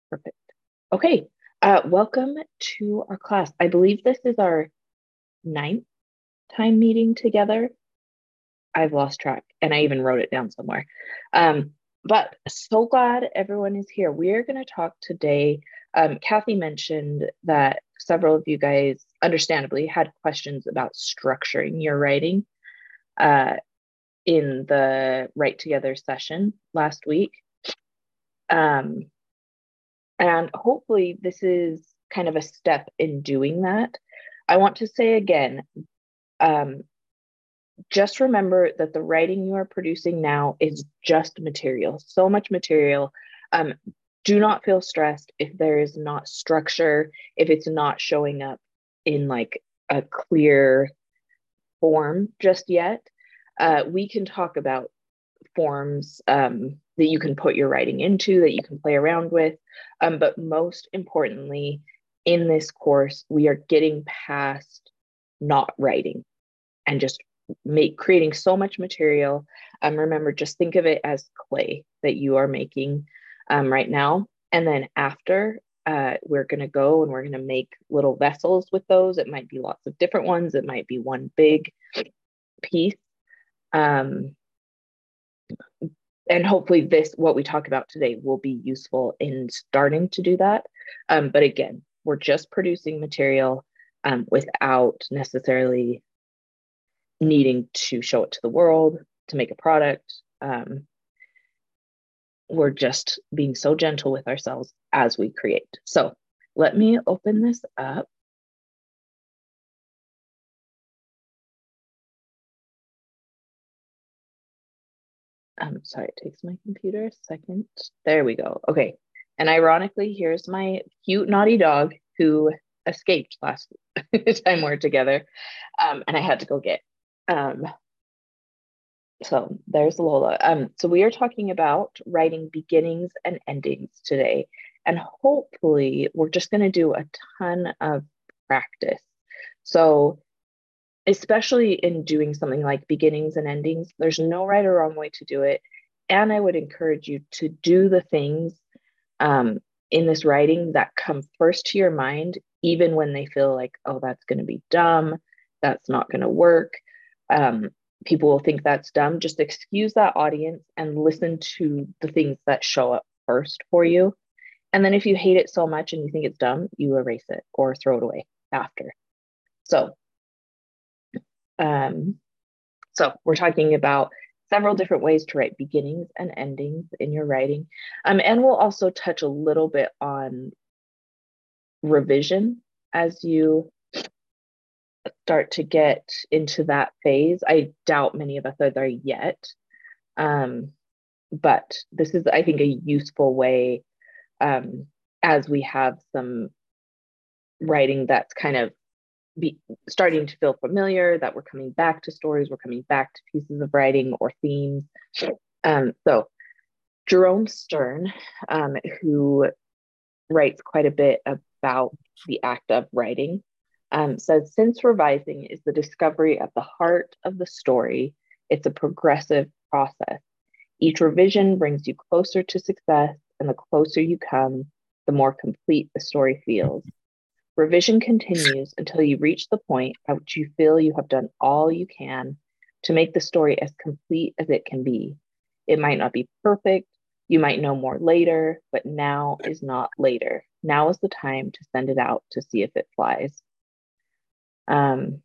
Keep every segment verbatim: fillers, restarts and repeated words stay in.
Perfect. Okay. Uh, welcome to our class. I believe this is our ninth time meeting together. I've lost track and I even wrote it down somewhere. Um, but so glad everyone is here. We are going to talk today. Um, Kathy mentioned that several of you guys, understandably, had questions about structuring your writing uh, in the Write Together session last week. Um, And hopefully, this is kind of a step in doing that. I want to say again, um, just remember that the writing you are producing now is just material, so much material. Um, do not feel stressed if there is not structure, if it's not showing up in like a clear form just yet. Uh, we can talk about forms um, that you can put your writing into, that you can play around with. Um, but most importantly, in this course, we are getting past not writing and just make creating so much material. Um, remember, just think of it as clay that you are making um, right now. And then after, uh, we're going to go and we're going to make little vessels with those. It might be lots of different ones. It might be one big piece. Um, and hopefully this, what we talk about today, will be useful in starting to do that. Um, but again, we're just producing material um, without necessarily needing to show it to the world to make a product. Um, we're just being so gentle with ourselves as we create. So let me open this up. Um, sorry, it takes my computer a second. There we go. Okay. And ironically, here's my cute, naughty dog who escaped last time we're together. Um, and I had to go get. Um, so there's Lola. Um, so we are talking about writing beginnings and endings today. And hopefully, we're just going to do a ton of practice. So especially in doing something like beginnings and endings, there's no right or wrong way to do it. And I would encourage you to do the things um, in this writing that come first to your mind, even when they feel like, oh, that's going to be dumb, that's not going to work. Um, people will think that's dumb. Just excuse that audience and listen to the things that show up first for you. And then if you hate it so much and you think it's dumb, you erase it or throw it away after. So um, so we're talking about several different ways to write beginnings and endings in your writing. Um, and we'll also touch a little bit on revision as you start to get into that phase. I doubt many of us are there yet. Um, but this is, I think, a useful way um, as we have some writing that's kind of be starting to feel familiar, that we're coming back to stories, we're coming back to pieces of writing or themes. Um, so Jerome Stern, um, who writes quite a bit about the act of writing, um, says, since revising is the discovery at the heart of the story, it's a progressive process. Each revision brings you closer to success, and the closer you come, the more complete the story feels. Revision continues until you reach the point at which you feel you have done all you can to make the story as complete as it can be. It might not be perfect, you might know more later, but now is not later. Now is the time to send it out to see if it flies. Um,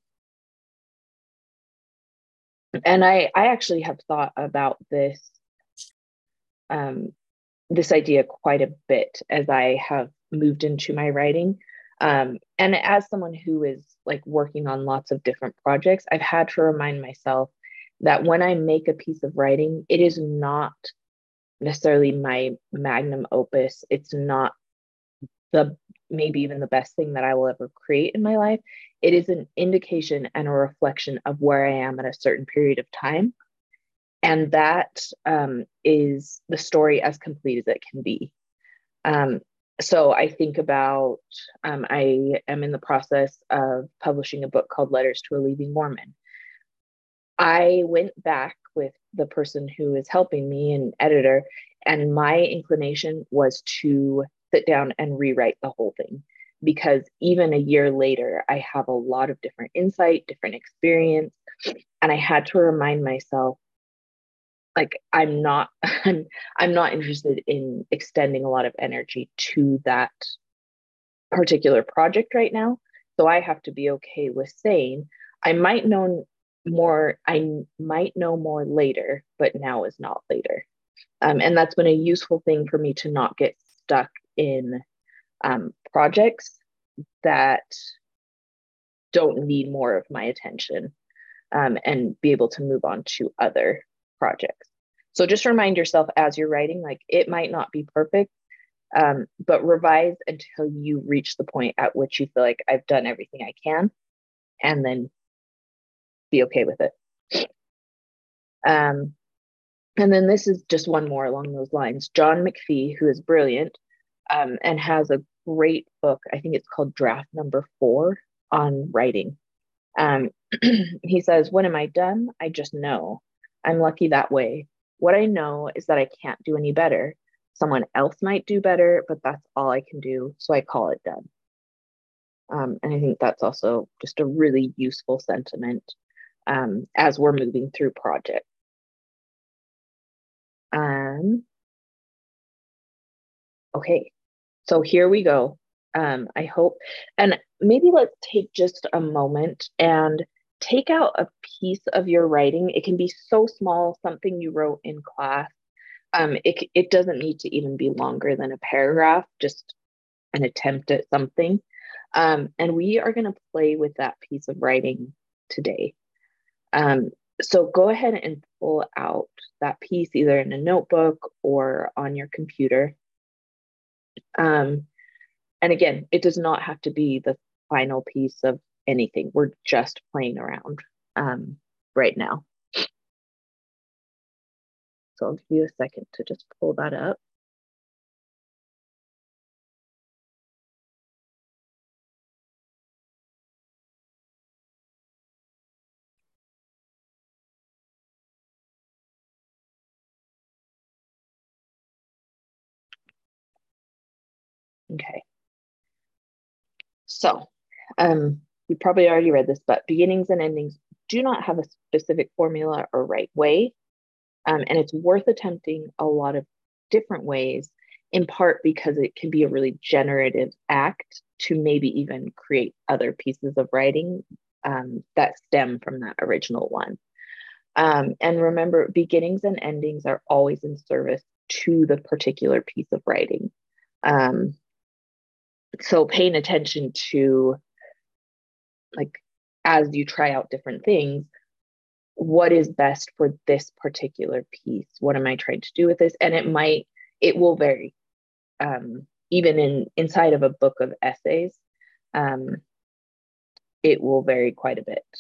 and I, I actually have thought about this, um, this idea quite a bit as I have moved into my writing. Um, and as someone who is like working on lots of different projects, I've had to remind myself that when I make a piece of writing, it is not necessarily my magnum opus. It's not the maybe even the best thing that I will ever create in my life. It is an indication and a reflection of where I am at a certain period of time. And that um, is the story as complete as it can be. Um, so I think about, um, I am in the process of publishing a book called Letters to a Leaving Mormon. I went back with the person who is helping me, an editor, and my inclination was to sit down and rewrite the whole thing, because even a year later, I have a lot of different insight, different experience. And I had to remind myself, like, I'm not, I'm, I'm not interested in extending a lot of energy to that particular project right now. So I have to be okay with saying, I might know more, I might know more later, but now is not later. Um, and that's been a useful thing for me to not get stuck in um, projects that don't need more of my attention, um, and be able to move on to other projects. So just remind yourself as you're writing, like, it might not be perfect, um, but revise until you reach the point at which you feel like I've done everything I can, and then be okay with it. Um, and then this is just one more along those lines. John McPhee, who is brilliant, um, and has a great book, I think it's called Draft Number Four, on writing. Um, he says, when am I done? I just know. I'm lucky that way. What I know is that I can't do any better. Someone else might do better, but that's all I can do. So I call it done. Um, and I think that's also just a really useful sentiment, um, as we're moving through projects. Um, okay, so here we go. Um, I hope, and maybe let's take just a moment and take out a piece of your writing. It can be so small, something you wrote in class. Um, it, it doesn't need to even be longer than a paragraph, just an attempt at something. Um, and we are going to play with that piece of writing today. Um, so go ahead and pull out that piece either in a notebook or on your computer. Um, and again, it does not have to be the final piece of anything. We're just playing around um, right now. So I'll give you a second to just pull that up. Okay. So, um, you probably already read this, but beginnings and endings do not have a specific formula or right way. Um, and it's worth attempting a lot of different ways, in part because it can be a really generative act to maybe even create other pieces of writing um, that stem from that original one. Um, and remember, beginnings and endings are always in service to the particular piece of writing. Um, so paying attention to, like, as you try out different things, what is best for this particular piece? What am I trying to do with this? And it might, it will vary. Um, even in inside of a book of essays, um, it will vary quite a bit.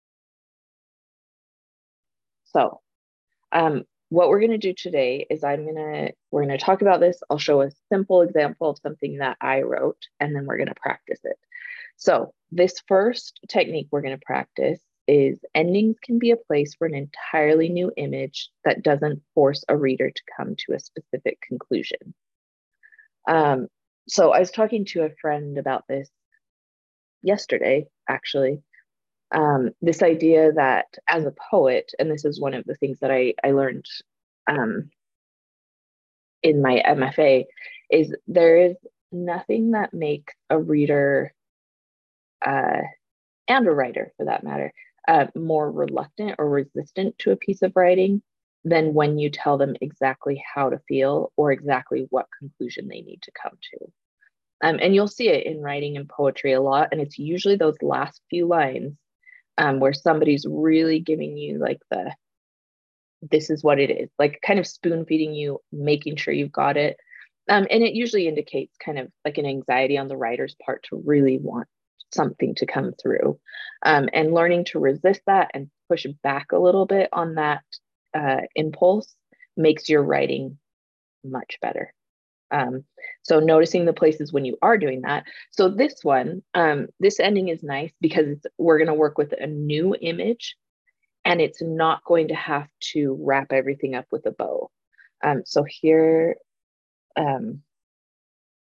So, um, what we're going to do today is I'm going to, we're going to talk about this. I'll show a simple example of something that I wrote, and then we're going to practice it. So this first technique we're going to practice is endings can be a place for an entirely new image that doesn't force a reader to come to a specific conclusion. Um, so I was talking to a friend about this yesterday, actually. Um, this idea that as a poet, and this is one of the things that I, I learned um, in my M F A, is there is nothing that makes a reader uh, and a writer for that matter, uh, more reluctant or resistant to a piece of writing than when you tell them exactly how to feel or exactly what conclusion they need to come to. Um, and you'll see it in writing and poetry a lot. And it's usually those last few lines um, where somebody's really giving you like the, this is what it is, like kind of spoon feeding you, making sure you've got it. Um, and it usually indicates kind of like an anxiety on the writer's part to really want something to come through. Um, and learning to resist that and push back a little bit on that uh, impulse makes your writing much better. Um, so noticing the places when you are doing that. So this one, um, this ending is nice because it's, we're going to work with a new image, and it's not going to have to wrap everything up with a bow. Um, so here, um,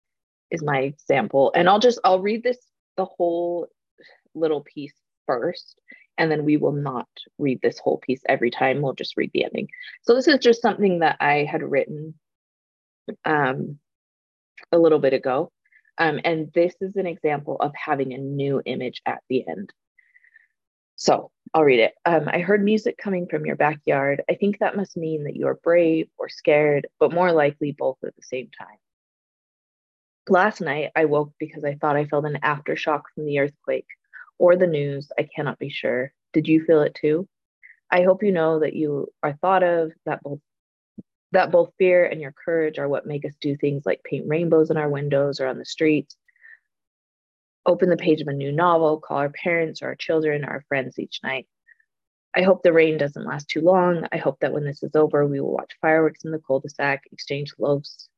is my example. And I'll just I'll read this the whole little piece first, and then we will not read this whole piece every time. We'll just read the ending. So this is just something that I had written um, a little bit ago. Um, and this is an example of having a new image at the end. So I'll read it. Um, I heard music coming from your backyard. I think that must mean that you are brave or scared, but more likely both at the same time. Last night, I woke because I thought I felt an aftershock from the earthquake or the news. I cannot be sure. Did you feel it too? I hope you know that you are thought of, that both that both fear and your courage are what make us do things like paint rainbows in our windows or on the streets, open the page of a new novel, call our parents or our children or our friends each night. I hope the rain doesn't last too long. I hope that when this is over, we will watch fireworks in the cul-de-sac, exchange loaves.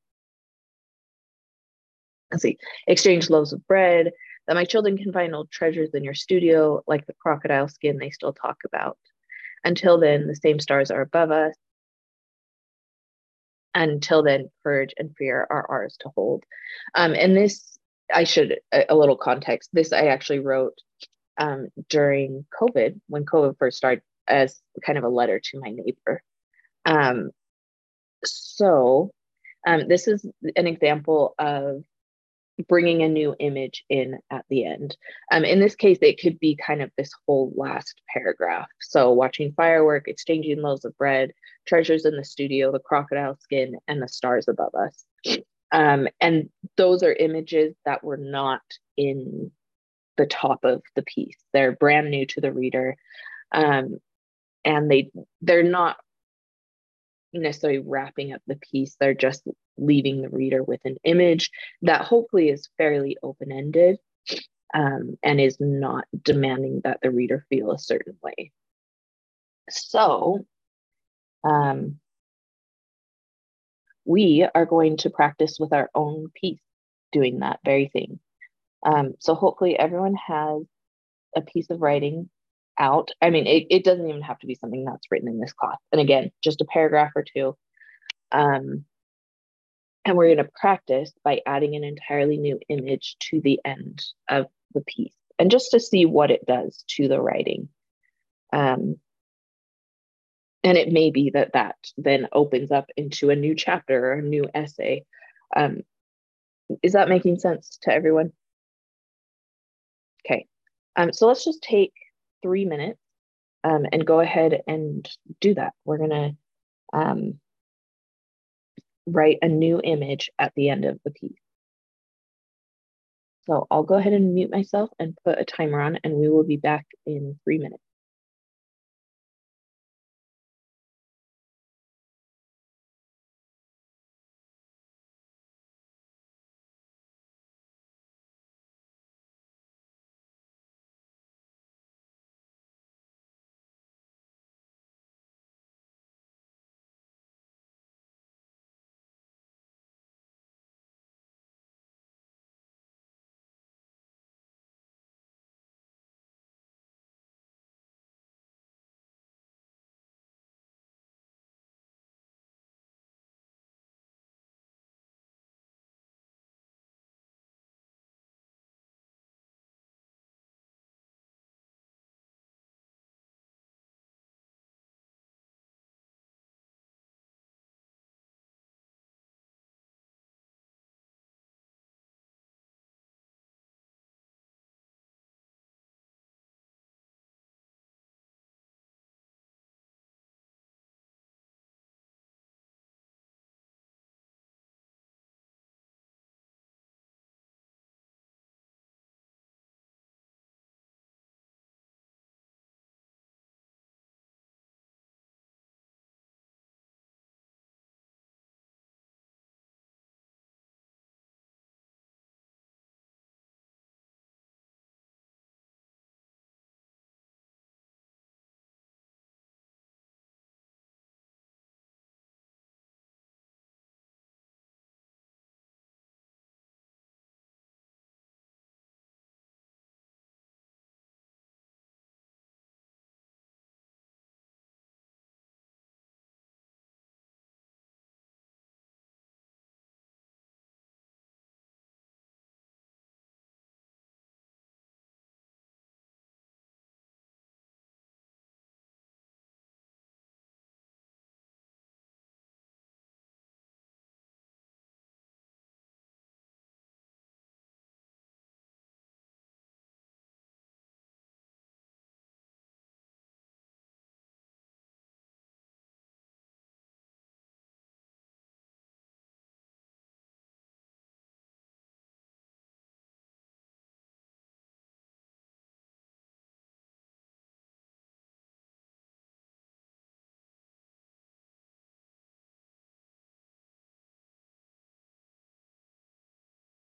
Let's see, exchange loaves of bread, that my children can find old treasures in your studio, like the crocodile skin they still talk about. Until then, the same stars are above us. Until then, courage and fear are ours to hold. Um, and this, I should, a, a little context, this I actually wrote um, during COVID, when COVID first started, as kind of a letter to my neighbor. Um, so um, this is an example of bringing a new image in at the end. Um, in this case, it could be kind of this whole last paragraph. So watching firework, exchanging loaves of bread, treasures in the studio, the crocodile skin, and the stars above us. Um, and those are images that were not in the top of the piece. They're brand new to the reader. Um, and they they're not necessarily wrapping up the piece. They're just leaving the reader with an image that hopefully is fairly open-ended um, and is not demanding that the reader feel a certain way. So um, we are going to practice with our own piece doing that very thing. Um, so hopefully everyone has a piece of writing out. I mean, it, it doesn't even have to be something that's written in this class. And again, just a paragraph or two. Um, and we're going to practice by adding an entirely new image to the end of the piece, and just to see what it does to the writing. Um, and it may be that that then opens up into a new chapter or a new essay. Um, is that making sense to everyone? Okay. Um, so let's just take three minutes um, and go ahead and do that. We're going to um, write a new image at the end of the piece. So I'll go ahead and mute myself and put a timer on, and we will be back in three minutes.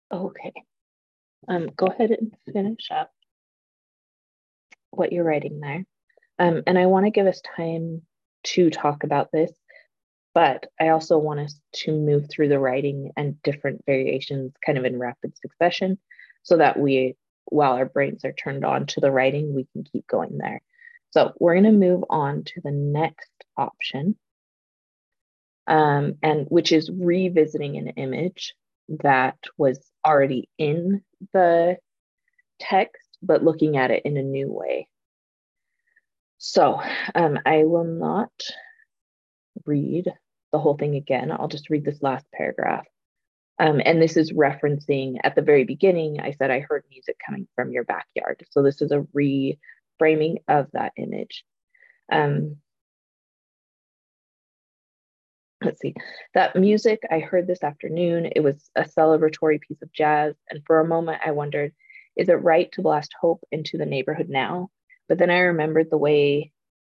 Okay. Um, go ahead and finish up what you're writing there. Um, and I want to give us time to talk about this, but I also want us to move through the writing and different variations kind of in rapid succession so that we, while our brains are turned on to the writing, we can keep going there. So we're going to move on to the next option, um, and which is revisiting an image that was already in the text, but looking at it in a new way. So um, I will not read the whole thing again. I'll just read this last paragraph. Um, and this is referencing at the very beginning, I said I heard music coming from your backyard. So this is a reframing of that image. Um, let's see, that music I heard this afternoon, it was a celebratory piece of jazz. And for a moment, I wondered, is it right to blast hope into the neighborhood now? But then I remembered the way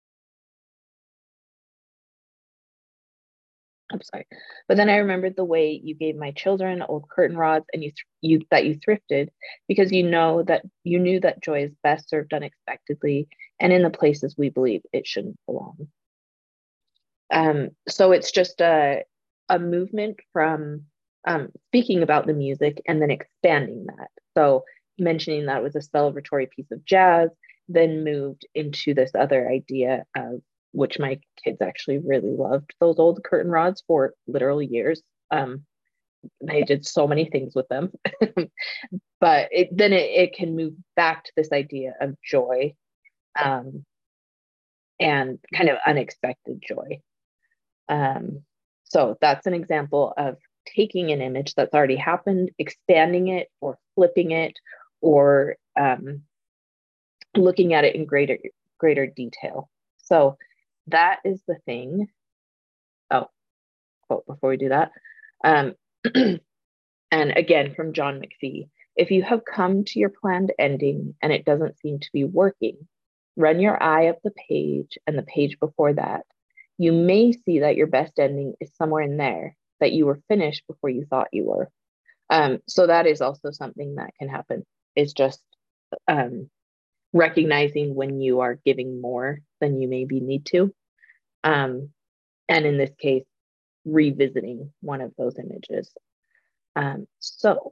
I'm sorry. But then I remembered the way you gave my children old curtain rods and you, th- you that you thrifted because you know that you knew that joy is best served unexpectedly and in the places we believe it shouldn't belong. Um, so it's just a a movement from um, speaking about the music and then expanding that. So mentioning that it was a celebratory piece of jazz, then moved into this other idea of which my kids actually really loved those old curtain rods for literal years. Um, they did so many things with them, but it, then it, it can move back to this idea of joy, um, and kind of unexpected joy. Um, so that's an example of taking an image that's already happened, expanding it or flipping it, or um, looking at it in greater greater detail. So that is the thing. Oh, quote before we do that. Um, and again from John McPhee, if you have come to your planned ending and it doesn't seem to be working, run your eye up the page and the page before that. You may see that your best ending is somewhere in there, that you were finished before you thought you were. Um, so that is also something that can happen. It's just um, recognizing when you are giving more than you maybe need to. Um, and in this case, revisiting one of those images. Um, so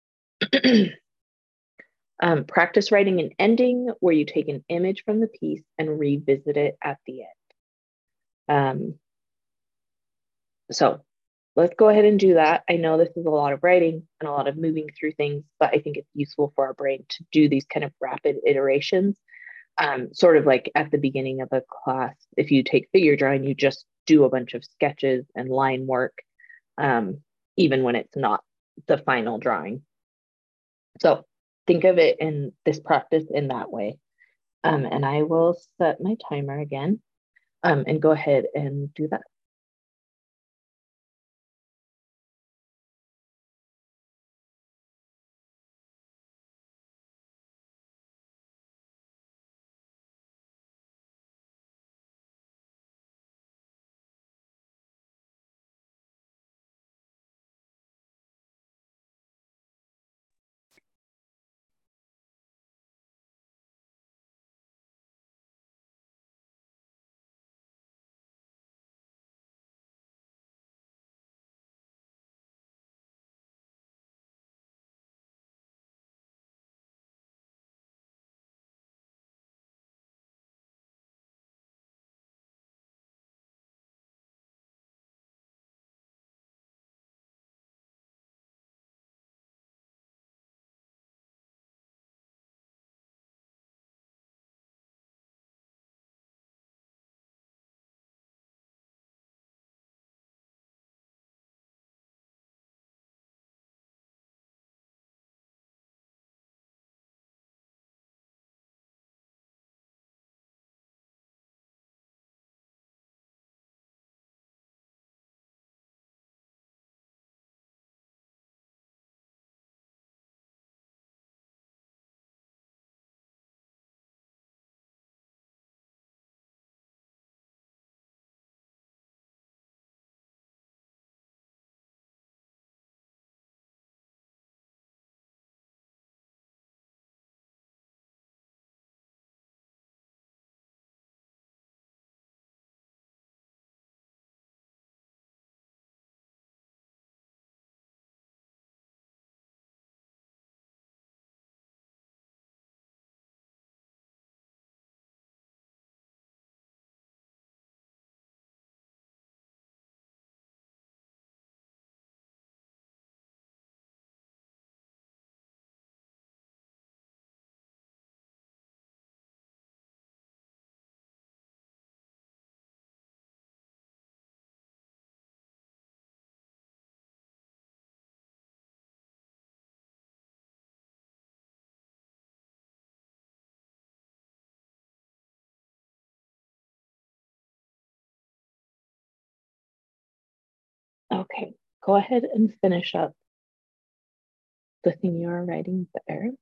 um, practice writing an ending where you take an image from the piece and revisit it at the end. Um, so let's go ahead and do that. I know this is a lot of writing and a lot of moving through things, but I think it's useful for our brain to do these kind of rapid iterations. Um, sort of like at the beginning of a class, if you take figure drawing, you just do a bunch of sketches and line work, um, even when it's not the final drawing. So think of it in this practice in that way. Um, and I will set my timer again, um, and go ahead and do that. go ahead and finish up the thing you are writing there.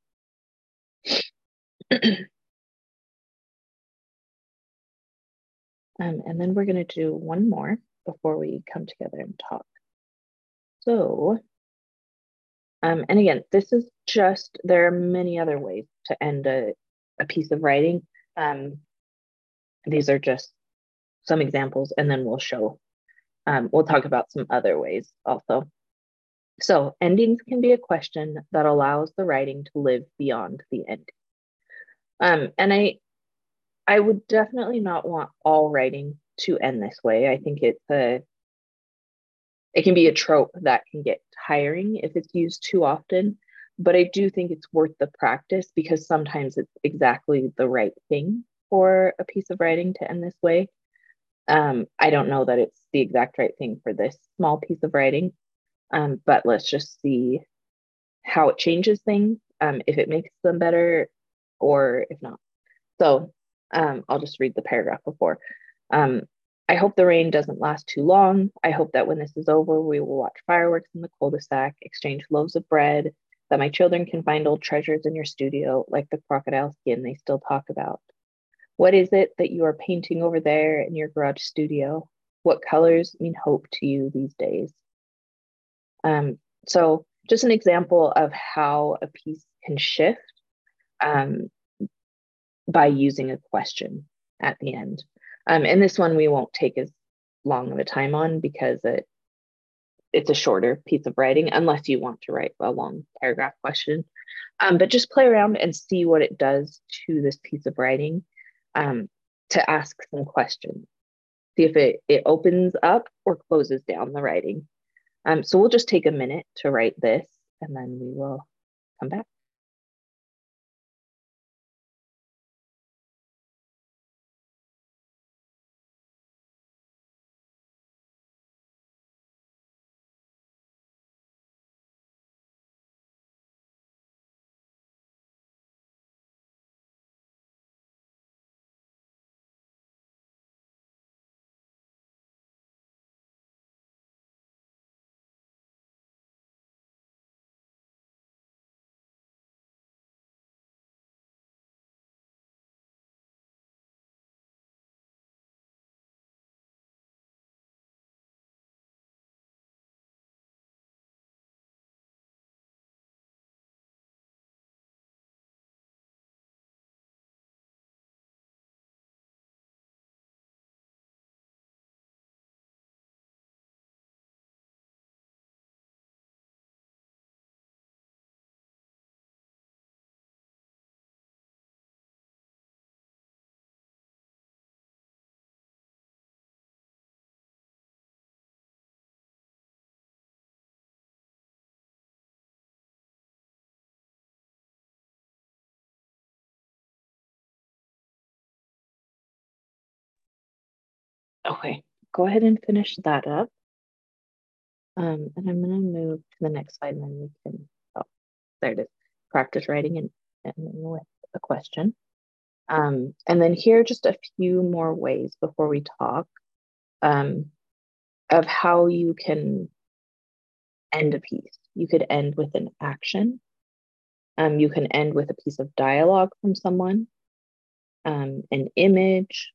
um, and then we're going to do one more before we come together and talk. So, um, and again, this is just, there are many other ways to end a, a piece of writing. Um, these are just some examples, and then we'll show, um, we'll talk about some other ways also. So endings can be a question that allows the writing to live beyond the ending. Um, and I, I would definitely not want all writing to end this way. I think it's a, it can be a trope that can get tiring if it's used too often, but I do think it's worth the practice because sometimes it's exactly the right thing for a piece of writing to end this way. Um, I don't know that it's the exact right thing for this small piece of writing, um, but let's just see how it changes things, um, if it makes them better or if not. So um, I'll just read the paragraph before. Um, I hope the rain doesn't last too long. I hope that when this is over, we will watch fireworks in the cul-de-sac, exchange loaves of bread, that my children can find old treasures in your studio, like the crocodile skin they still talk about. What is it that you are painting over there in your garage studio? What colors mean hope to you these days? Um, so just an example of how a piece can shift um, by using a question at the end. Um, and this one we won't take as long of a time on because it it's a shorter piece of writing unless you want to write a long paragraph question. Um, but just play around and see what it does to this piece of writing, um, to ask some questions. See if it, it opens up or closes down the writing. Um, so we'll just take a minute to write this and then we will come back. Okay, go ahead and finish that up. Um, and I'm going to move to the next slide and then we can, oh, there it is, practice writing and, and with a question. Um, and then here are just a few more ways before we talk, um, of how you can end a piece. You could end with an action. Um, you can end with a piece of dialogue from someone, um, an image,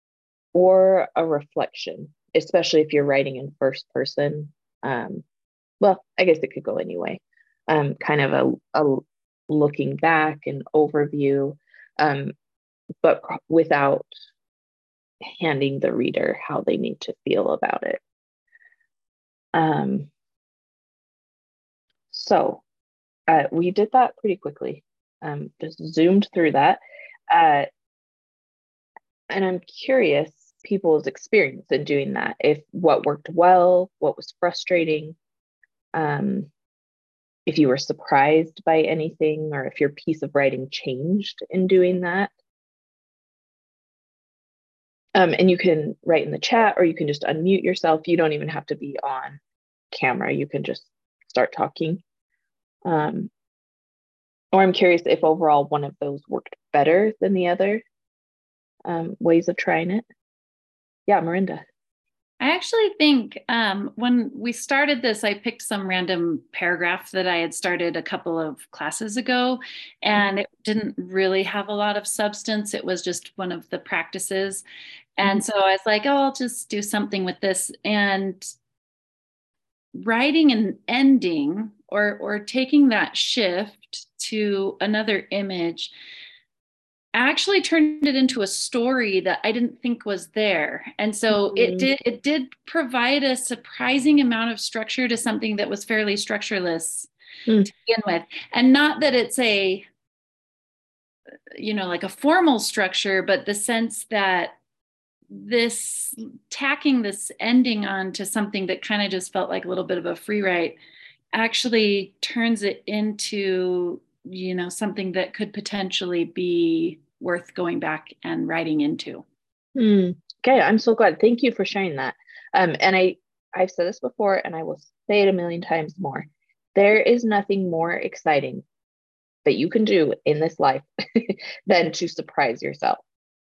or a reflection, especially if you're writing in first person. Um, well, I guess it could go anyway. Um, kind of a, a looking back and overview, um, but without handing the reader how they need to feel about it. Um, so uh, we did that pretty quickly. Um, just zoomed through that. Uh, and I'm curious people's experience in doing that. If what worked well, what was frustrating, um, if you were surprised by anything, or if your piece of writing changed in doing that. Um, and you can write in the chat or you can just unmute yourself. You don't even have to be on camera. You can just start talking. Um, or I'm curious if overall one of those worked better than the other, um, ways of trying it. Yeah, Miranda. I actually think um, when we started this, I picked some random paragraph that I had started a couple of classes ago, and it didn't really have a lot of substance. It was just one of the practices. Mhm. And so I was like, oh, I'll just do something with this. And writing an ending or or taking that shift to another image actually turned it into a story that I didn't think was there. And so it Mm, did it did provide a surprising amount of structure to something that was fairly structureless mm, to begin with. And not that it's a, you know, like a formal structure, but the sense that this tacking this ending on to something that kind of just felt like a little bit of a free write actually turns it into, you know, something that could potentially be worth going back and writing into. mm. Okay, I'm so glad. Thank you for sharing that. Um, and I I've said this before, and I will say it a million times more. There is nothing more exciting that you can do in this life than to surprise yourself.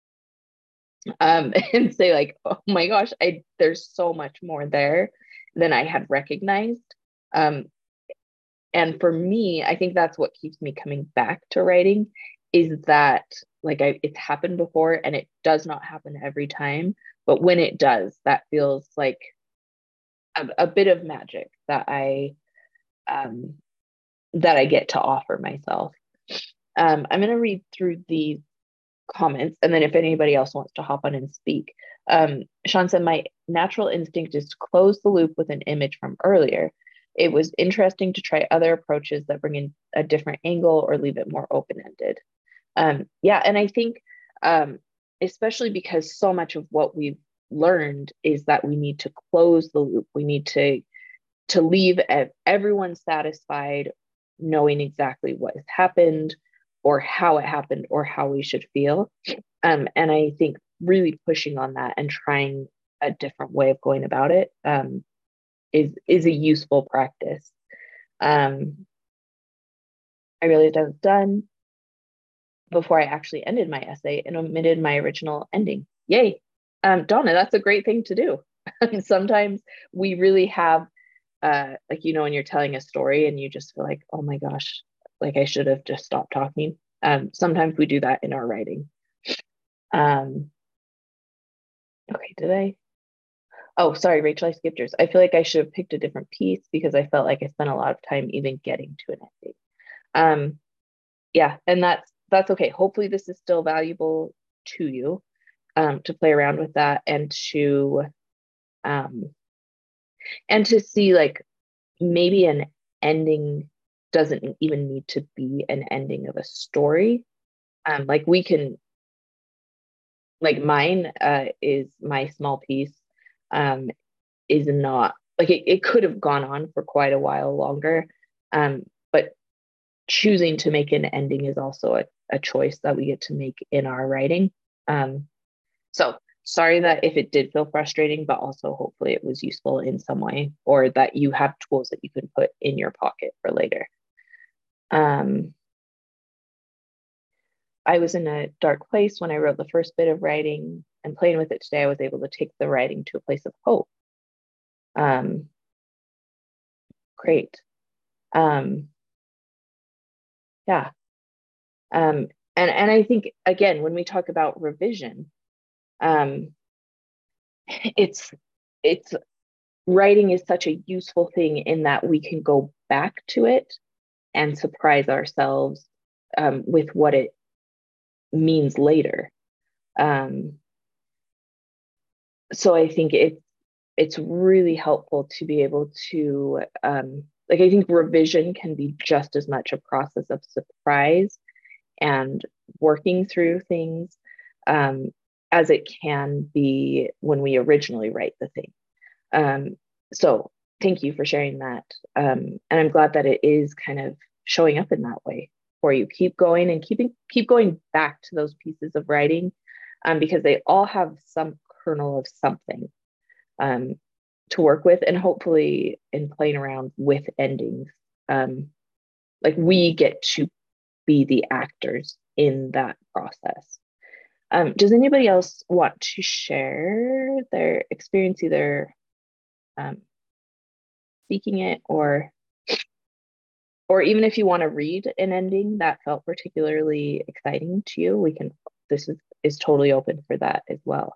Um, and say like, oh my gosh, I there's so much more there than I had recognized. Um, and for me, I think that's what keeps me coming back to writing is that like I it's happened before and it does not happen every time, but when it does, that feels like a, a bit of magic that I um that I get to offer myself. Um, I'm going to read through these comments. And then if anybody else wants to hop on and speak. Um, Sean said, my natural instinct is to close the loop with an image from earlier. It was interesting to try other approaches that bring in a different angle or leave it more open-ended. Um, yeah, and I think um, especially because so much of what we've learned is that we need to close the loop. We need to to leave everyone satisfied, knowing exactly what has happened or how it happened or how we should feel. Um, and I think really pushing on that and trying a different way of going about it um, is is a useful practice. Um, I realized I was done before I actually ended my essay and omitted my original ending. Yay. Um, Donna, that's a great thing to do. Sometimes we really have uh like you know when you're telling a story and you just feel like, oh my gosh, like I should have just stopped talking. Um sometimes we do that in our writing. um okay, did I oh sorry, Rachel, I skipped yours. I feel like I should have picked a different piece because I felt like I spent a lot of time even getting to an essay. um yeah, and that's that's okay. Hopefully this is still valuable to you, um to play around with that and to um and to see like maybe an ending doesn't even need to be an ending of a story. Um, like we can, like mine uh, is my small piece um, is not like it, it could have gone on for quite a while longer. Um, but choosing to make an ending is also a, a choice that we get to make in our writing. Um, so sorry that if it did feel frustrating, but also hopefully it was useful in some way or that you have tools that you can put in your pocket for later. Um, I was in a dark place when I wrote the first bit of writing, and playing with it today, I was able to take the writing to a place of hope. Um, great. Um, yeah. Um, and, and I think, again, when we talk about revision, um, it's, it's writing is such a useful thing in that we can go back to it and surprise ourselves um, with what it means later. Um, so I think it's it's really helpful to be able to um, like I think revision can be just as much a process of surprise and working through things um, as it can be when we originally write the thing. Um, so thank you for sharing that. Um, and I'm glad that it is kind of showing up in that way for you. Keep going and keeping keep going back to those pieces of writing um, because they all have some kernel of something um, to work with, and hopefully in playing around with endings, um, like we get to be the actors in that process. Um, does anybody else want to share their experience, either um, speaking it or or even if you want to read an ending that felt particularly exciting to you, we can, this is, is totally open for that as well.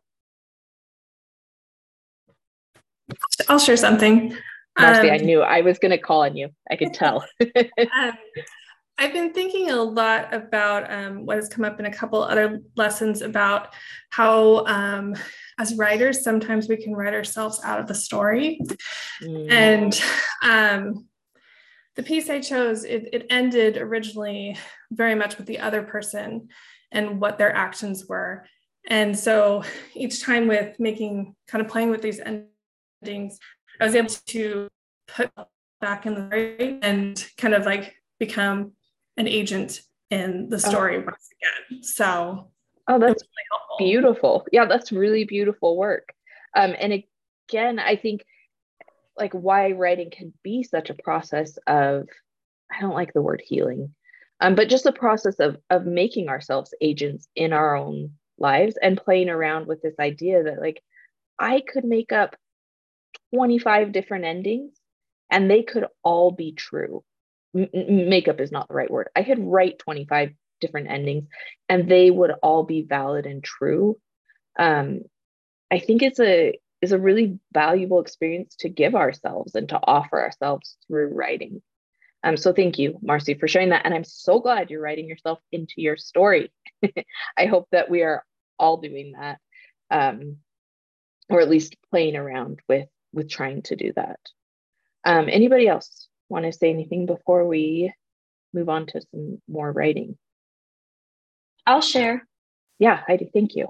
I'll share something. Marcy, um, I knew I was going to call on you. I could tell. um, I've been thinking a lot about um, what has come up in a couple other lessons about how um, as writers, sometimes we can write ourselves out of the story. Mm. And um, the piece I chose, it, it ended originally very much with the other person and what their actions were. And so each time with making, kind of playing with these endings, I was able to put back in the story and kind of like become an agent in the story oh. once again. So oh, that's really beautiful. Yeah, that's really beautiful work. Um, and again, I think like why writing can be such a process of, I don't like the word healing, um, but just a process of of making ourselves agents in our own lives and playing around with this idea that like I could make up twenty-five different endings and they could all be true. M- makeup is not the right word. I could write twenty-five different endings and they would all be valid and true. Um, I think it's a is a really valuable experience to give ourselves and to offer ourselves through writing. Um, so thank you, Marcy, for sharing that. And I'm so glad you're writing yourself into your story. I hope that we are all doing that, um, or at least playing around with, with trying to do that. Um, anybody else want to say anything before we move on to some more writing? I'll share. Yeah, Heidi, thank you.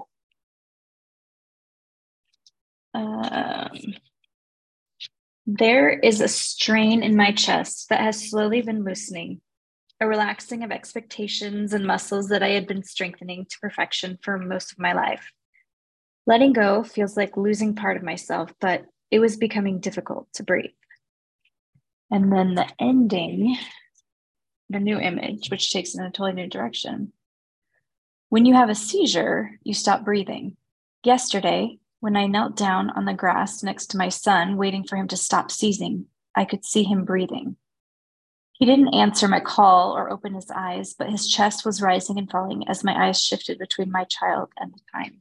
Um, there is a strain in my chest that has slowly been loosening, a relaxing of expectations and muscles that I had been strengthening to perfection for most of my life. Letting go feels like losing part of myself, but it was becoming difficult to breathe. And then the ending, the new image, which takes it in a totally new direction. When you have a seizure, you stop breathing. Yesterday, when I knelt down on the grass next to my son, waiting for him to stop seizing, I could see him breathing. He didn't answer my call or open his eyes, but his chest was rising and falling as my eyes shifted between my child and the time.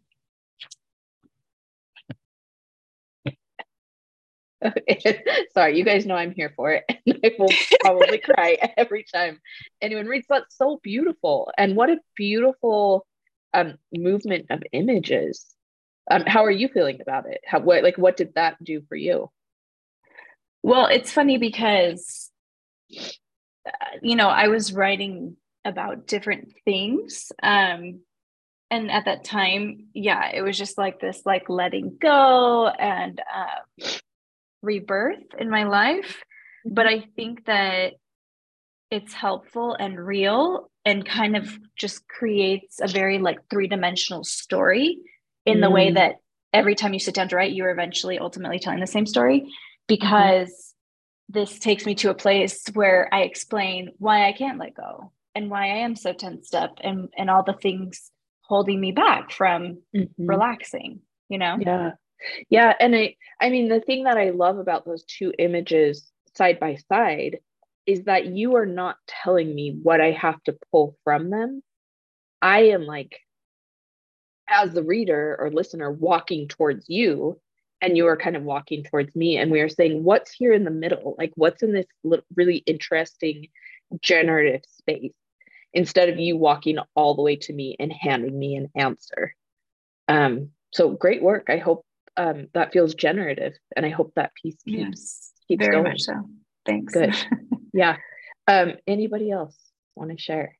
Sorry, you guys know I'm here for it. And I will probably cry every time anyone reads. That's so beautiful. And what a beautiful um, movement of images. Um, how are you feeling about it? How, what, like, what did that do for you? Well, it's funny because, uh, you know, I was writing about different things. Um, and at that time, yeah, it was just like this, like letting go and uh, rebirth in my life. But I think that it's helpful and real and kind of just creates a very like three-dimensional story in mm. the way that every time you sit down to write, you're eventually ultimately telling the same story, because mm-hmm. this takes me to a place where I explain why I can't let go and why I am so tensed up and, and all the things holding me back from mm-hmm. relaxing, you know? Yeah. Yeah. And I, I mean, the thing that I love about those two images side by side is that you are not telling me what I have to pull from them. I am like, as the reader or listener, walking towards you, and you are kind of walking towards me. And we are saying, what's here in the middle? Like, what's in this really interesting generative space, instead of you walking all the way to me and handing me an answer. Um, so great work. I hope um, that feels generative, and I hope that piece keeps, yes, keeps very going. much so. Thanks. Good. Yeah. Um, anybody else want to share?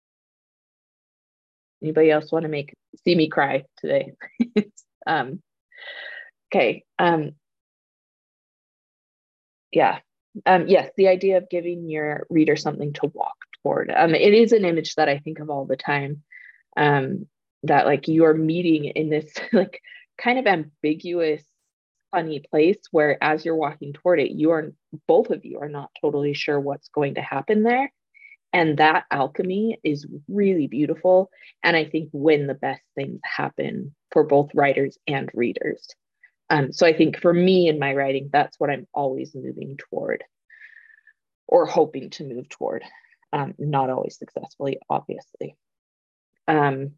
Anybody else want to make see me cry today? um, okay. Um, yeah. Um, yes, the idea of giving your reader something to walk toward. Um, it is an image that I think of all the time. Um, that like you are meeting in this like kind of ambiguous, funny place where as you're walking toward it, you are both of you are not totally sure what's going to happen there. And that alchemy is really beautiful. And I think when the best things happen for both writers and readers. Um, so I think for me in my writing, that's what I'm always moving toward or hoping to move toward. Um, not always successfully, obviously. Um,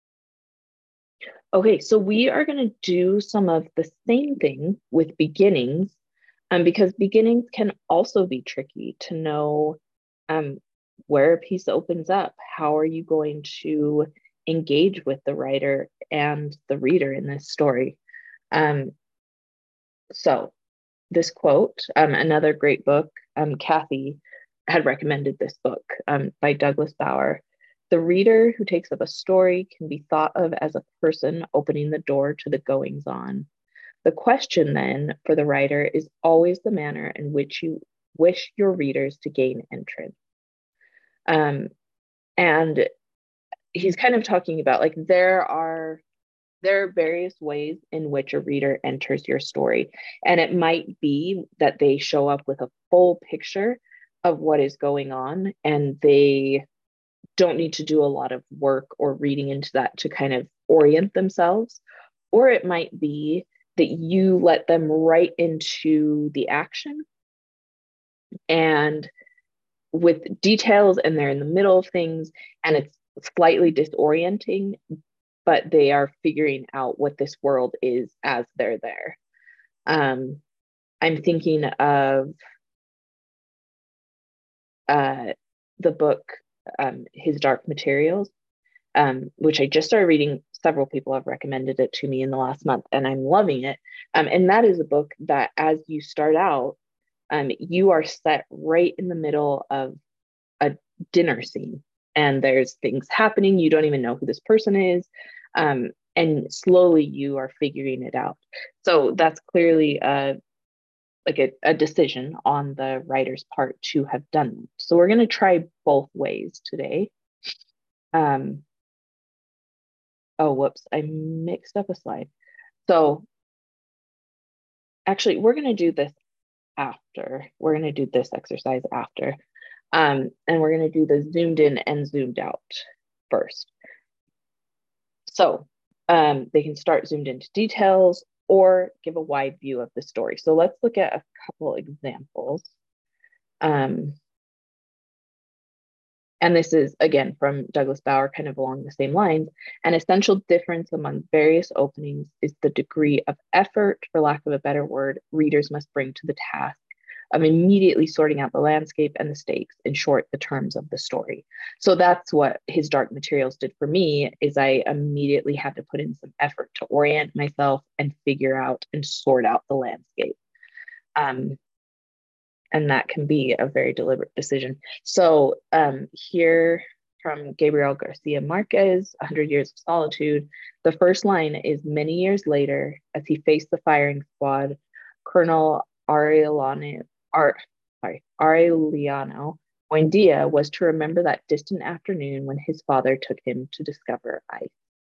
okay, so we are going to do some of the same thing with beginnings, um, because beginnings can also be tricky to know um, where a piece opens up. How are you going to engage with the writer and the reader in this story? Um, so this quote, um, another great book, um, Kathy had recommended this book um, by Douglas Bauer. The reader who takes up a story can be thought of as a person opening the door to the goings on. The question then for the writer is always the manner in which you wish your readers to gain entrance. Um, and he's kind of talking about like there are there are various ways in which a reader enters your story. And it might be that they show up with a full picture of what is going on, and they don't need to do a lot of work or reading into that to kind of orient themselves. Or it might be that you let them right into the action and with details, and they're in the middle of things and it's slightly disorienting, but they are figuring out what this world is as they're there. Um, I'm thinking of uh, the book, um, His Dark Materials, um, which I just started reading. Several people have recommended it to me in the last month, and I'm loving it. Um, and that is a book that, as you start out, um, you are set right in the middle of a dinner scene, and there's things happening. You don't even know who this person is. Um, and slowly you are figuring it out. So that's clearly a, like a, a decision on the writer's part to have done that. So we're going to try both ways today. Um, oh, whoops, I mixed up a slide. So actually, we're going to do this after. We're going to do this exercise after. Um, and we're going to do the zoomed in and zoomed out first. So um, they can start zoomed into details or give a wide view of the story. So let's look at a couple examples. Um, and this is, again, from Douglas Bauer, kind of along the same lines. An essential difference among various openings is the degree of effort, for lack of a better word, readers must bring to the task of immediately sorting out the landscape and the stakes, in short, the terms of the story. So that's what His Dark Materials did for me, is I immediately had to put in some effort to orient myself and figure out and sort out the landscape. Um, and that can be a very deliberate decision. So um, here from Gabriel Garcia Marquez, one hundred Years of Solitude, the first line is, many years later, as he faced the firing squad, Colonel Aureliano, Ar, sorry, Aureliano Buendia was to remember that distant afternoon when his father took him to discover ice.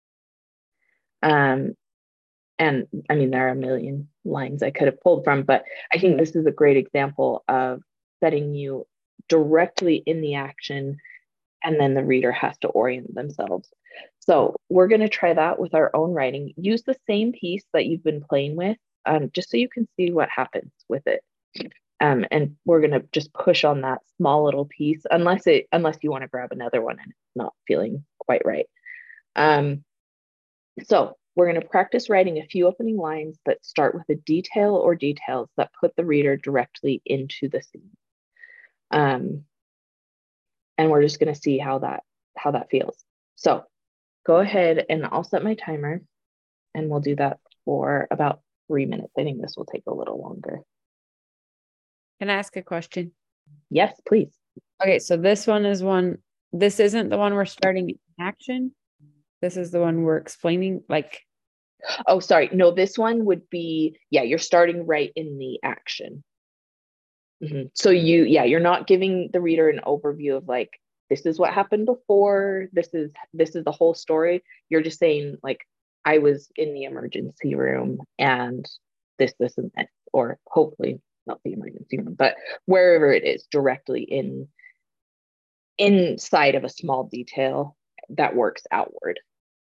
Um, and I mean, there are a million lines I could have pulled from, but I think this is a great example of setting you directly in the action, and then the reader has to orient themselves. So we're going to try that with our own writing. Use the same piece that you've been playing with, um, just so you can see what happens with it. Um, and we're going to just push on that small little piece, unless it unless you want to grab another one and it's not feeling quite right. Um, so we're going to practice writing a few opening lines that start with a detail or details that put the reader directly into the scene. Um, and we're just going to see how that how that feels. So go ahead, and I'll set my timer, and we'll do that for about three minutes. I think this will take a little longer. Can I ask a question? Yes, please. Okay, so this one is one, this isn't the one we're starting in action. This is the one we're explaining, like. Oh, sorry. No, this one would be, yeah, you're starting right in the action. Mm-hmm. So you, yeah, you're not giving the reader an overview of like, this is what happened before. This is, this is the whole story. You're just saying like, I was in the emergency room and this, this, and this, or hopefully not the emergency room, but wherever it is, directly in inside of a small detail that works outward.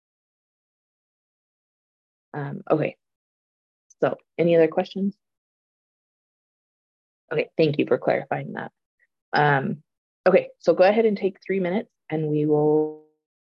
Um, okay, so any other questions? Okay, thank you for clarifying that. Um, okay, so go ahead and take three minutes and we will.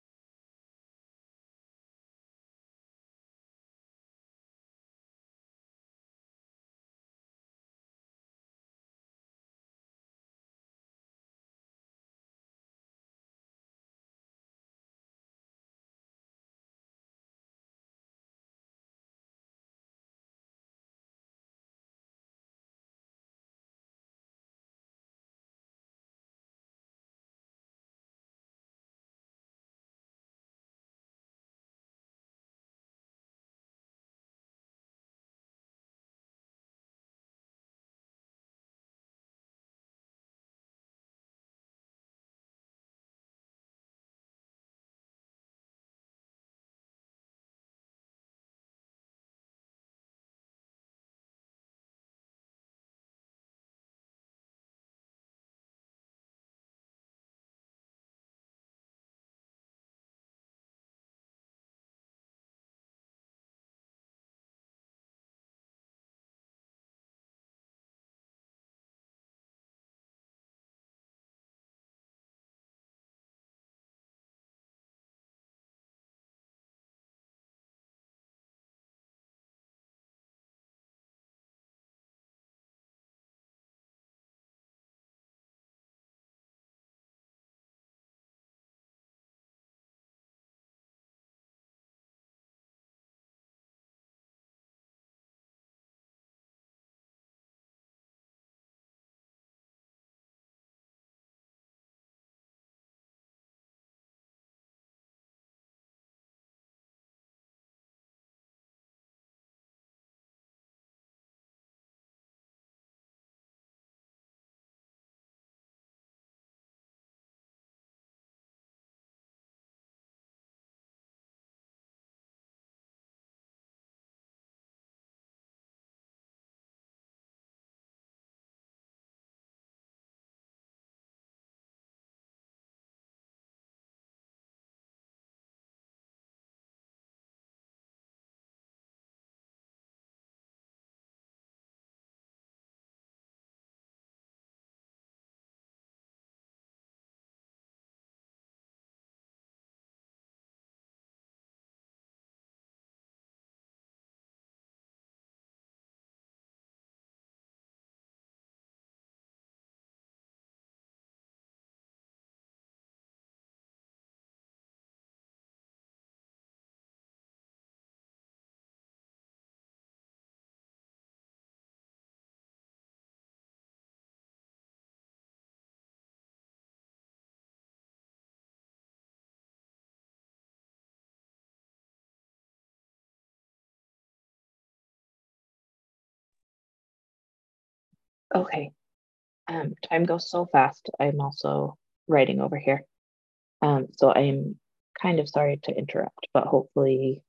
Okay, um, time goes so fast. I'm also writing over here. Um, so I'm kind of sorry to interrupt, but hopefully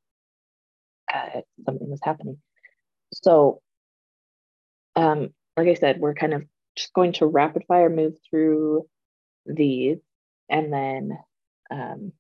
uh, something was happening. So, um, like I said, we're kind of just going to rapid fire move through these, and then, um,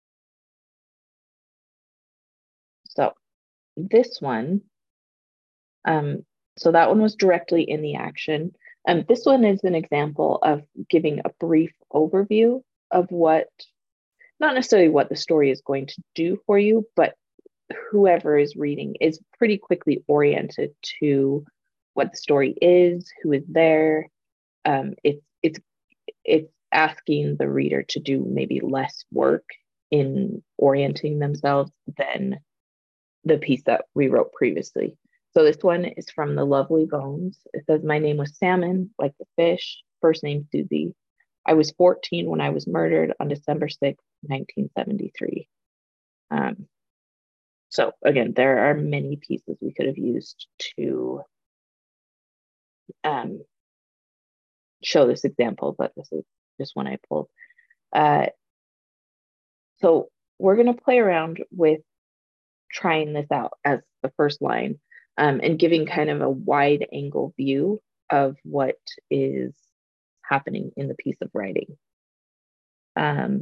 so this one, um, so that one was directly in the action. Um, this one is an example of giving a brief overview of what, not necessarily what the story is going to do for you, but whoever is reading is pretty quickly oriented to what the story is, who is there. Um, it's it's it's asking the reader to do maybe less work in orienting themselves than the piece that we wrote previously. So this one is from The Lovely Bones. It says, "My name was Salmon, like the fish, first name Susie. I was fourteen when I was murdered on December sixth, nineteen seventy-three. Um, so again, there are many pieces we could have used to um, show this example, but this is just one I pulled. Uh, so we're going to play around with trying this out as the first line, um, and giving kind of a wide angle view of what is happening in the piece of writing. Um,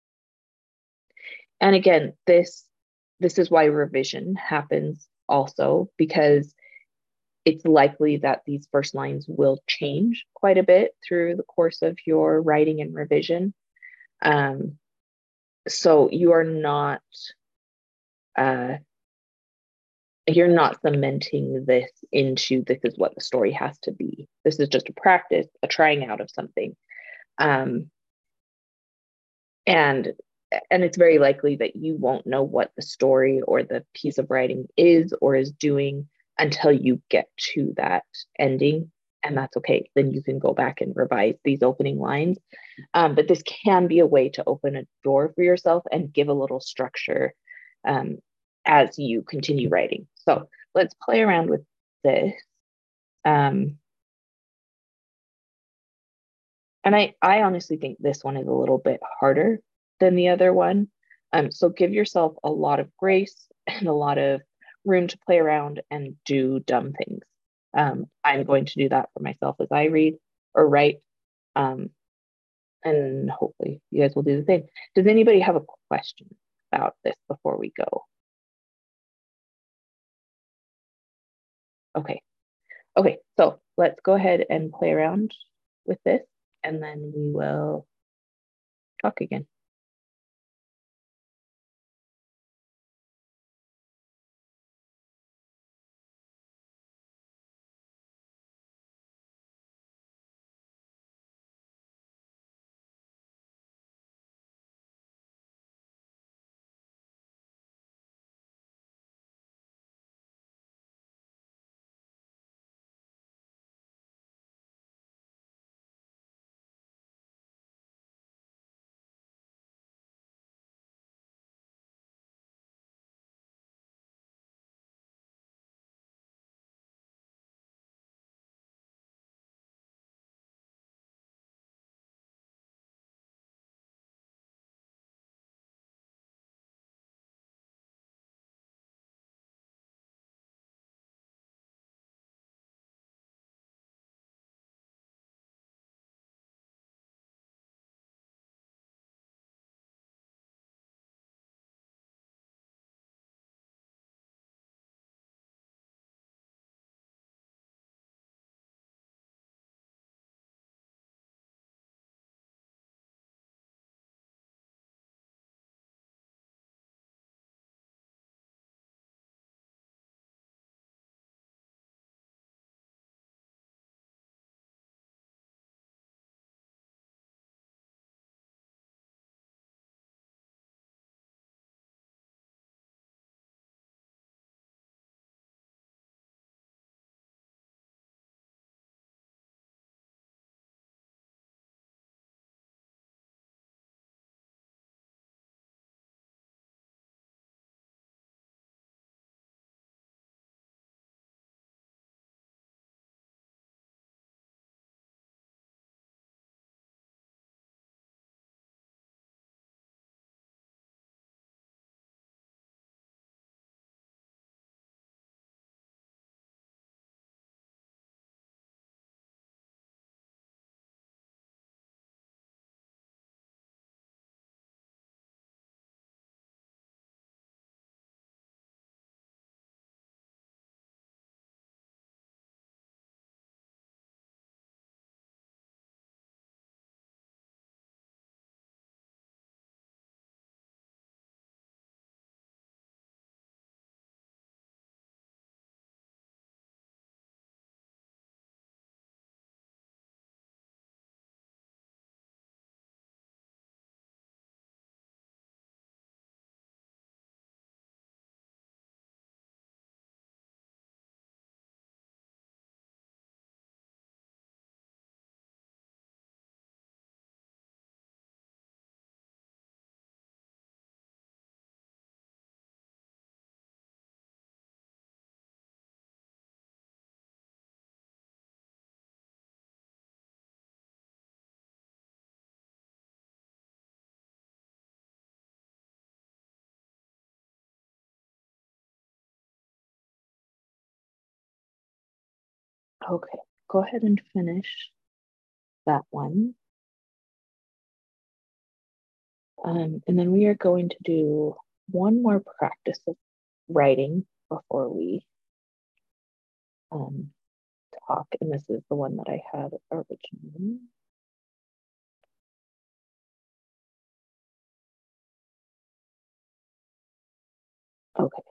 and again, this this is why revision happens also, because it's likely that these first lines will change quite a bit through the course of your writing and revision. Um, so you are not uh, you're not cementing this into this is what the story has to be. This is just a practice, a trying out of something. Um, and and it's very likely that you won't know what the story or the piece of writing is or is doing until you get to that ending. And that's okay. Then you can go back and revise these opening lines. Um, but this can be a way to open a door for yourself and give a little structure um, as you continue writing. So let's play around with this. Um, and I, I honestly think this one is a little bit harder than the other one. Um, so give yourself a lot of grace and a lot of room to play around and do dumb things. Um, I'm going to do that for myself as I read or write. Um, and hopefully you guys will do the same. Does anybody have a question about this before we go? Okay. Okay, so let's go ahead and play around with this, and then we will talk again. Okay, go ahead and finish that one. Um, and then we are going to do one more practice of writing before we um, talk. And this is the one that I had originally. Okay.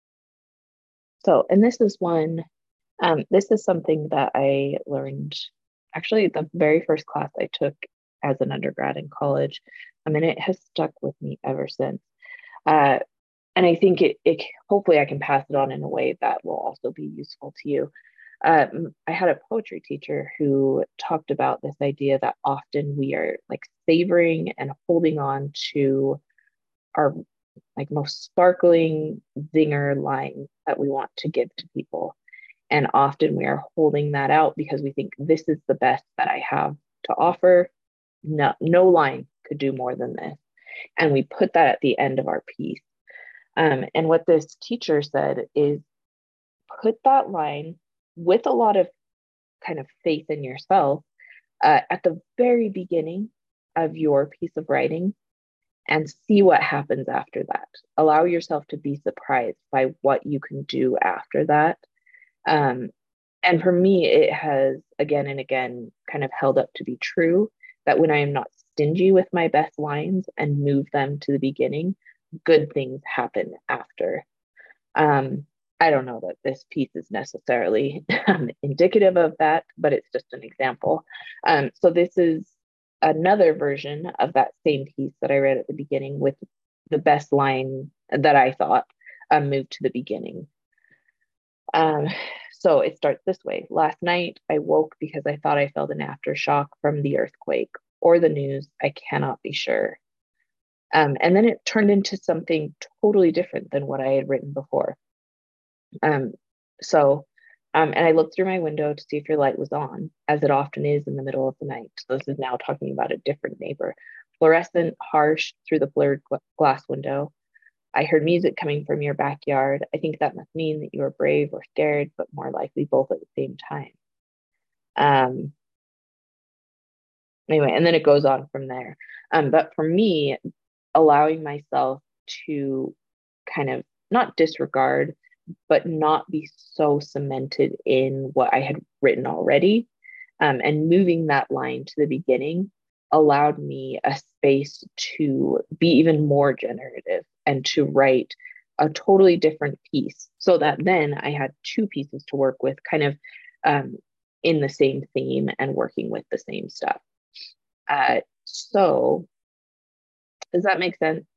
So, and this is one, um, this is something that I learned actually the very first class I took as an undergrad in college. I mean, it has stuck with me ever since. Uh, and I think it, it, hopefully I can pass it on in a way that will also be useful to you. Um, I had a poetry teacher who talked about this idea that often we are like savoring and holding on to our like most sparkling zinger lines that we want to give to people. And often we are holding that out because we think this is the best that I have to offer. No, no line could do more than this. And we put that at the end of our piece. Um, and what this teacher said is put that line with a lot of kind of faith in yourself uh, at the very beginning of your piece of writing and see what happens after that. Allow yourself to be surprised by what you can do after that. Um, and for me, it has again and again kind of held up to be true that when I am not stingy with my best lines and move them to the beginning, good things happen after. Um, I don't know that this piece is necessarily um, indicative of that, but it's just an example. Um, so this is another version of that same piece that I read at the beginning with the best line that I thought um, moved to the beginning. Um, so it starts this way. Last night I woke because I thought I felt an aftershock from the earthquake or the news. I cannot be sure. Um, and then it turned into something totally different than what I had written before. Um, so, um, and I looked through my window to see if your light was on, as it often is in the middle of the night. So this is now talking about a different neighbor. Fluorescent, harsh through the blurred gl- glass window. I heard music coming from your backyard. I think that must mean that you are brave or scared, but more likely both at the same time. Um, anyway, and then it goes on from there. Um, but for me, allowing myself to kind of not disregard, but not be so cemented in what I had written already, um, and moving that line to the beginning allowed me a space to be even more generative and to write a totally different piece so that then I had two pieces to work with kind of um, in the same theme and working with the same stuff. Uh, so does that make sense?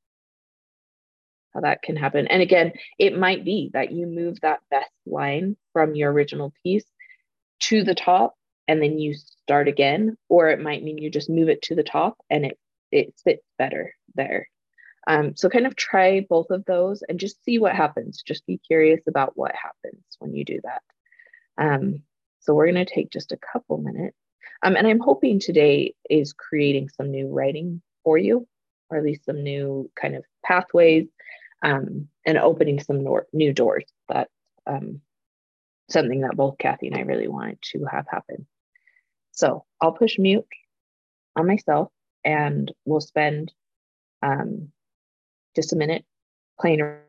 How that can happen. And again, it might be that you move that best line from your original piece to the top and then you start again, or it might mean you just move it to the top and it it fits better there. Um, so kind of try both of those and just see what happens. Just be curious about what happens when you do that. Um, so we're going to take just a couple minutes. Um, and I'm hoping today is creating some new writing for you, or at least some new kind of pathways, um, and opening some nor- new doors. That's um, something that both Kathy and I really wanted to have happen. So I'll push mute on myself and we'll spend um, just a minute playing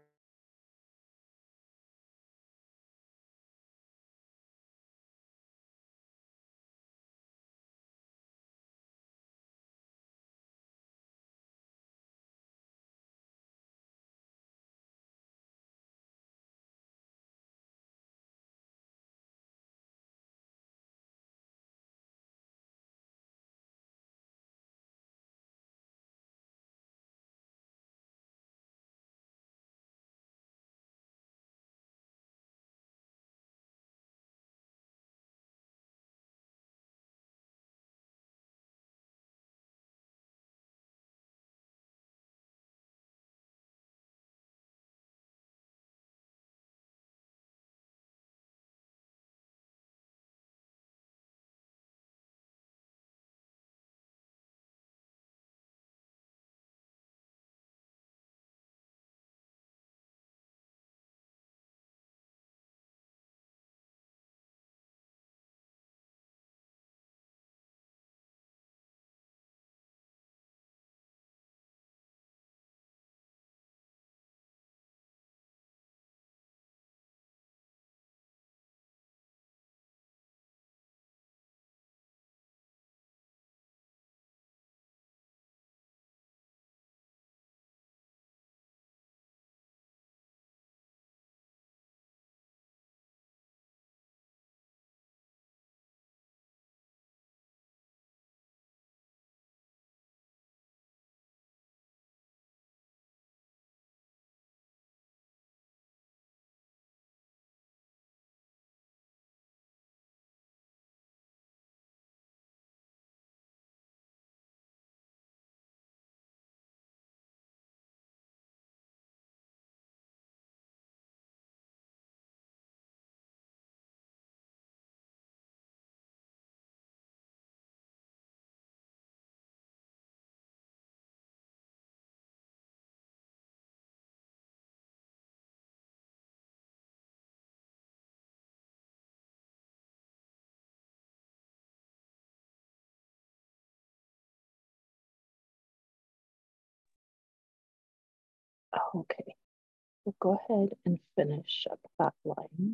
Okay, so go ahead and finish up that line.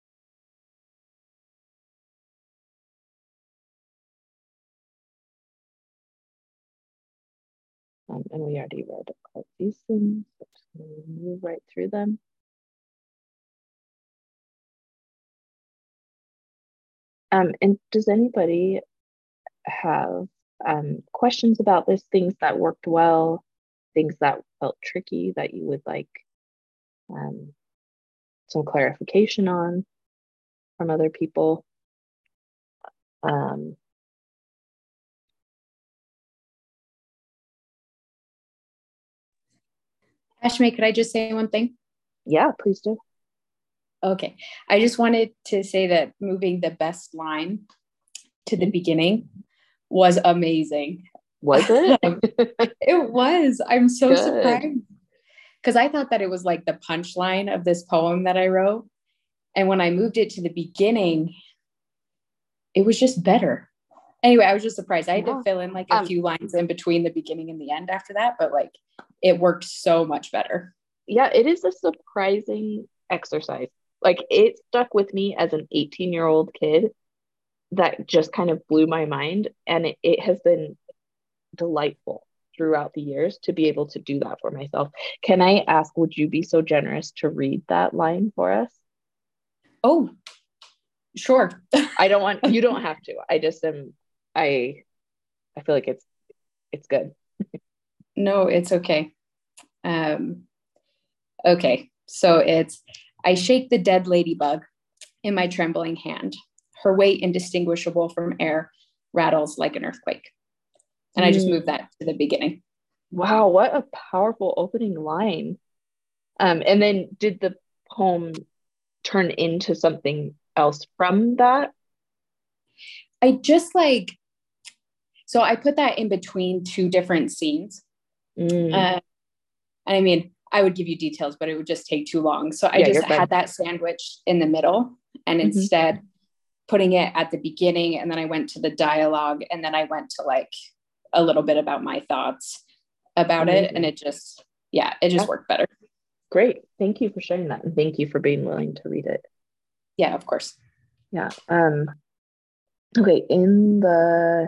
Um, and we already read all these things, so just gonna move right through them. Um, and does anybody have um, questions about this, things that worked well, things that felt tricky that you would like um, some clarification on from other people? Um, Ashmi, could I just say one thing? yeah, please do. Okay. I just wanted to say that moving the best line to the beginning was amazing. Was it? It was. I'm so Good. surprised. Because I thought that it was like the punchline of this poem that I wrote. And when I moved it to the beginning, it was just better. Anyway, I was just surprised. I had Yeah. to fill in like a Um, few lines in between the beginning and the end after that, but like it worked so much better. Yeah, it is a surprising exercise. Like it stuck with me as an eighteen year old kid that just kind of blew my mind. And it, it has been delightful throughout the years to be able to do that for myself. Can I ask, would you be so generous to read that line for us? Oh, sure. I don't want, you don't have to. I just am, I, I feel like it's, it's good. No, it's okay. Um, okay. So it's, I shake the dead ladybug in my trembling hand. Her weight, indistinguishable from air, rattles like an earthquake. And I just moved that to the beginning. Wow, what a powerful opening line. Um, and then did the poem turn into something else from that? I just like, so I put that in between two different scenes. Mm. Uh, and I mean, I would give you details, but it would just take too long. So I Yeah, just you're fine. had that sandwich in the middle, and Mhm. instead putting it at the beginning, and then I went to the dialogue, and then I went to like a little bit about my thoughts about it. Amazing. And it just, yeah, it just Yeah. worked better. Great. Thank you for sharing that. And thank you for being willing to read it. Yeah, of course. Yeah. Um, okay. In the,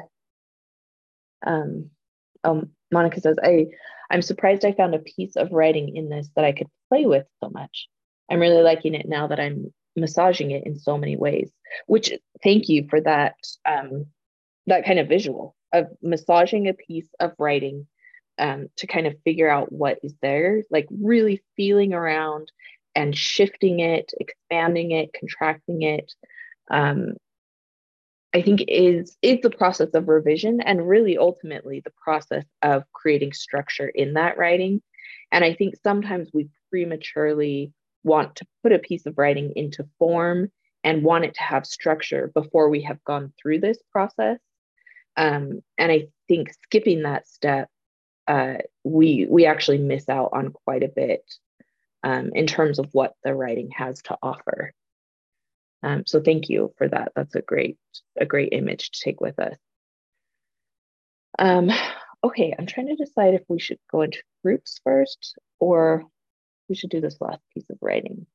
um, um, Monica says, I, I'm surprised I found a piece of writing in this that I could play with so much. I'm really liking it now that I'm massaging it in so many ways, which thank you for that, um, that kind of visual of massaging a piece of writing um, to kind of figure out what is there, like really feeling around and shifting it, expanding it, contracting it. Um, I think is is the process of revision and really ultimately the process of creating structure in that writing. And I think sometimes we prematurely want to put a piece of writing into form and want it to have structure before we have gone through this process. Um, and I think skipping that step, uh, we we actually miss out on quite a bit um, in terms of what the writing has to offer. Um, so thank you for that. That's a great a great image to take with us. Um, okay, I'm trying to decide if we should go into groups first or we should do this last piece of writing.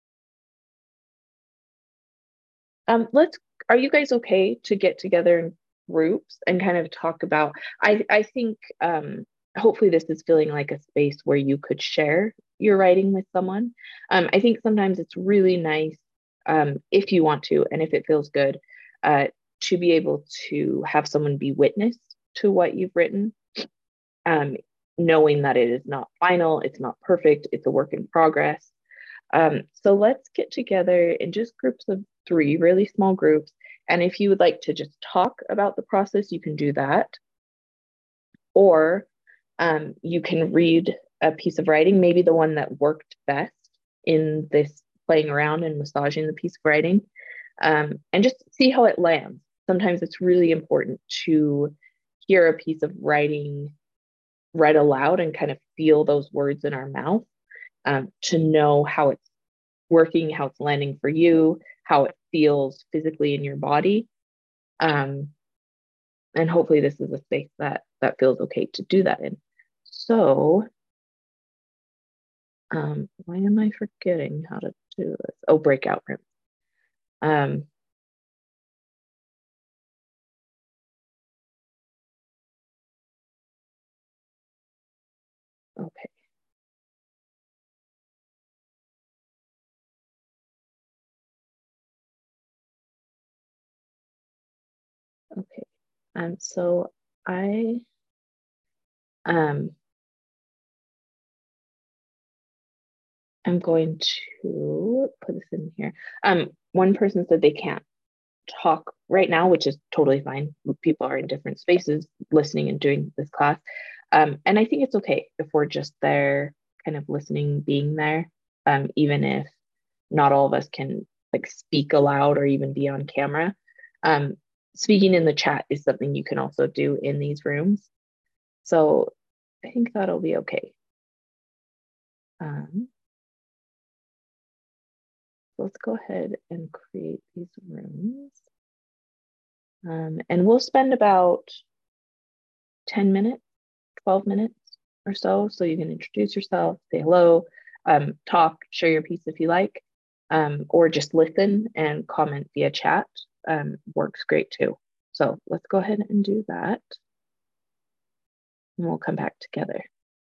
Um, let's. Are you guys okay to get together in groups and kind of talk about? I I think um, hopefully this is feeling like a space where you could share your writing with someone. Um, I think sometimes it's really nice um, if you want to and if it feels good uh, to be able to have someone be witness to what you've written, um, knowing that it is not final, it's not perfect, it's a work in progress. Um, so let's get together in just groups of three, really small groups. And if you would like to just talk about the process, you can do that. Or um, you can read a piece of writing, maybe the one that worked best in this playing around and massaging the piece of writing, um, and just see how it lands. Sometimes it's really important to hear a piece of writing read aloud and kind of feel those words in our mouth um, to know how it's working, how it's landing for you, how it feels physically in your body. Um, and hopefully this is a space that that feels okay to do that in. So Um, why am I forgetting how to do this? Oh, breakout room. Um, okay. Okay. Um, so I um I'm going to put this in here. Um, one person said they can't talk right now, which is totally fine. People are in different spaces listening and doing this class. Um, and I think it's okay if we're just there kind of listening, being there, um, even if not all of us can like speak aloud or even be on camera. Um, speaking in the chat is something you can also do in these rooms. So I think that'll be okay. Um, let's go ahead and create these rooms. Um, and we'll spend about ten minutes, twelve minutes or so. So you can introduce yourself, say hello, um, talk, share your piece if you like, um, or just listen and comment via chat. Um, works great too. So let's go ahead and do that. And we'll come back together.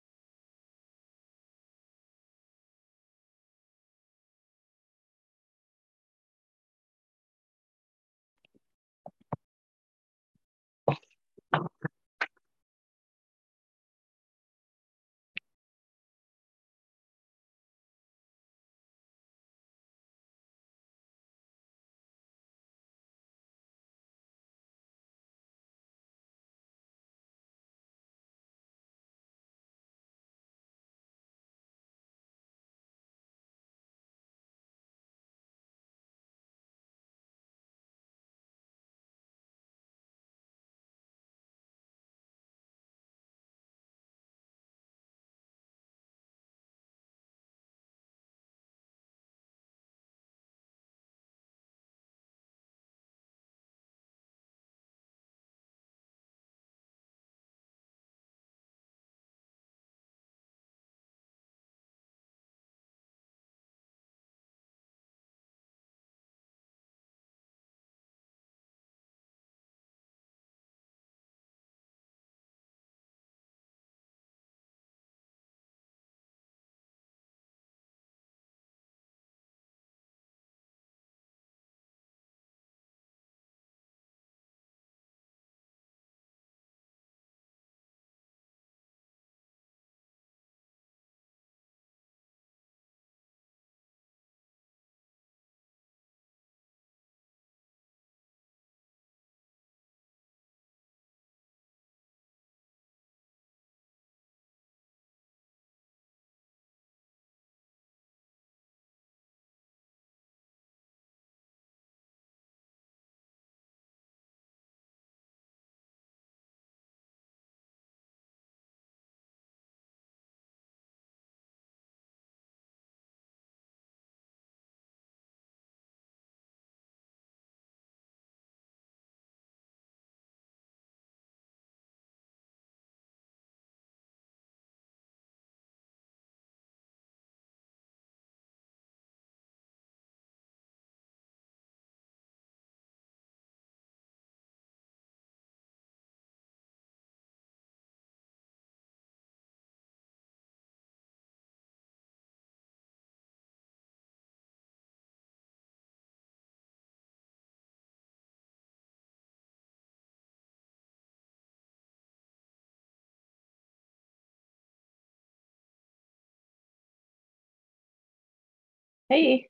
Hey.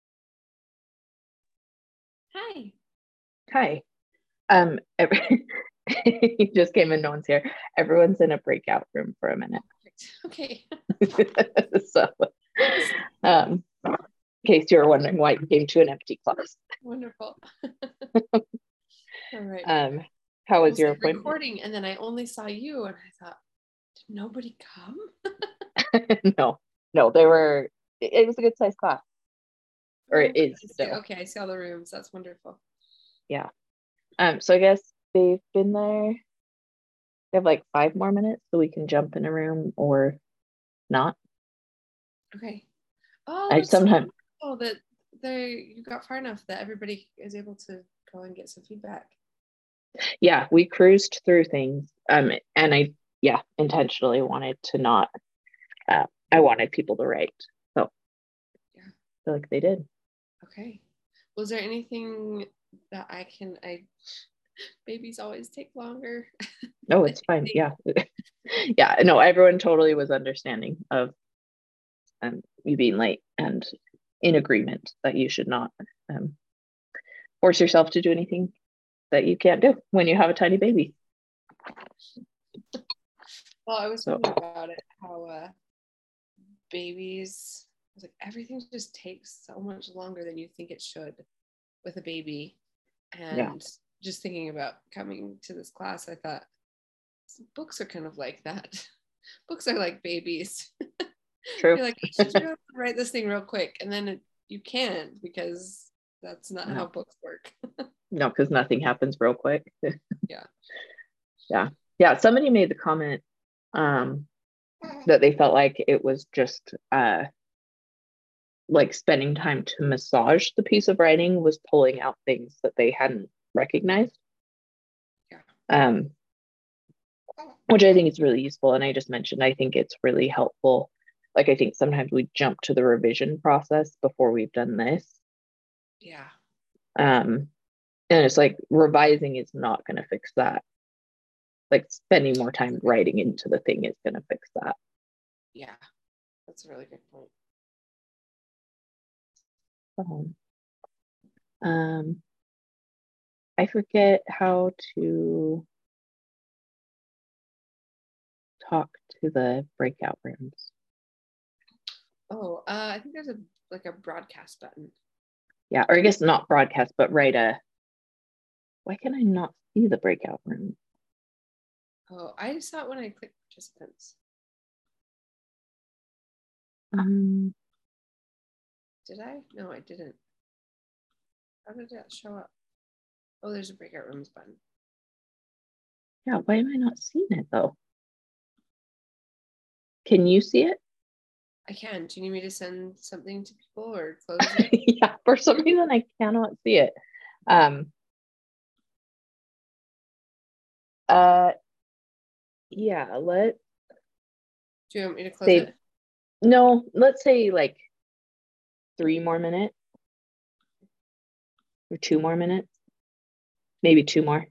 Hi. Hi. Um, every, you just came in, no one's here. Everyone's in a breakout room for a minute. Okay. So, um, in case you're wondering why you came to an empty class. Wonderful. All right. Um, how was your appointment? Recording, and then I only saw you, and I thought, did nobody come? no, no, they were. It, it was a good sized class, or it Oh, is I see- still. Okay, I see all the rooms. That's wonderful. Yeah. Um. So I guess they've been there. They have like five more minutes, so we can jump in a room or not. Okay. Oh, I that's so sometimes, cool that they you got far enough that everybody is able to go and get some feedback. yeah, we cruised through things. Um, and I, yeah, intentionally wanted to not, uh, I wanted people to write. So Yeah. I feel like they did. Okay. Was there anything that I can I babies always take longer? No, it's fine. Yeah. Yeah. No, everyone totally was understanding of um, you being late and in agreement that you should not um, force yourself to do anything that you can't do when you have a tiny baby. Well, I was So, thinking about it, how uh, babies, I was like, everything just takes so much longer than you think it should with a baby. And yeah, just thinking about coming to this class, I thought, books are kind of like that. Books are like babies. true. You're like, I should just write this thing real quick. And then it, you can't because that's not No. how books work. No, because nothing happens real quick. Yeah. Yeah. Yeah. Somebody made the comment um, that they felt like it was just uh, like spending time to massage the piece of writing was pulling out things that they hadn't recognized. Yeah. Um, which I think is really useful. And I just mentioned, I think it's really helpful. Like, I think sometimes we jump to the revision process before we've done this. Yeah. Um, and it's like revising is not going to fix that. Like, spending more time writing into the thing is going to fix that. Yeah. That's a really good point. Um, um, I forget how to talk to the breakout rooms. Oh, uh, I think there's a like a broadcast button. Yeah, or I guess not broadcast, but write a. Why can I not see the breakout room? Oh, I saw it when I clicked participants. Um, Did I? No, I didn't. How did that show up? Oh, there's a breakout rooms button. yeah, why am I not seeing it though? Can you see it? I can. Do you need me to send something to people or close it? Yeah, for some reason I cannot see it. Um, uh, yeah, let Do you want me to close say it? no, let's say like three more minutes or two more minutes, maybe two more.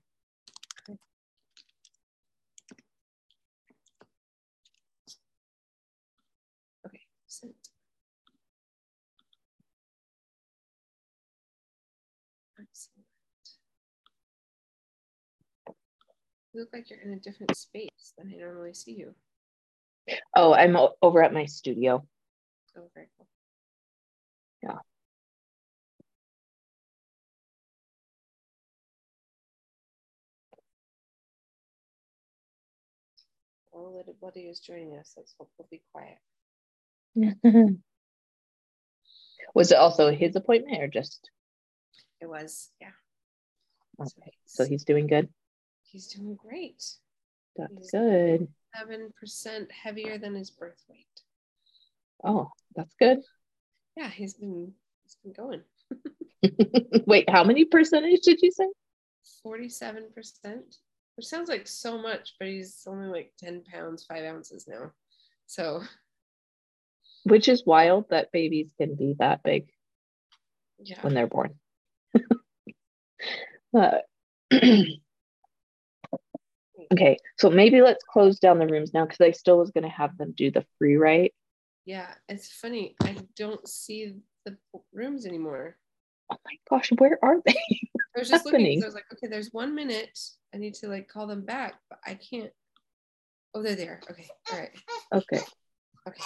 Okay, sent. Excellent. You look like you're in a different space than I normally see you. Oh, I'm o- over at my studio. Oh, very cool. Yeah. Well, little buddy is joining us. Let's hope he'll be quiet. Was it also his appointment or just? It was, yeah. Okay, So he's, so he's doing good. he's doing great. That's He's good. seven percent heavier than his birth weight. Oh, that's good. Yeah, he's been he's been going. Wait, how many percentage did you say? forty-seven percent, which sounds like so much, but he's only like ten pounds, five ounces now. So, Which is wild that babies can be that big yeah. when they're born. uh, okay, so maybe let's close down the rooms now because I still was going to have them do the free write. Yeah, it's funny. I don't see the rooms anymore. Oh my gosh, where are they? I was just happening? looking because I was like, okay, there's one minute. I need to like call them back, but I can't. Oh, they're there. Okay. All right. Okay. Okay.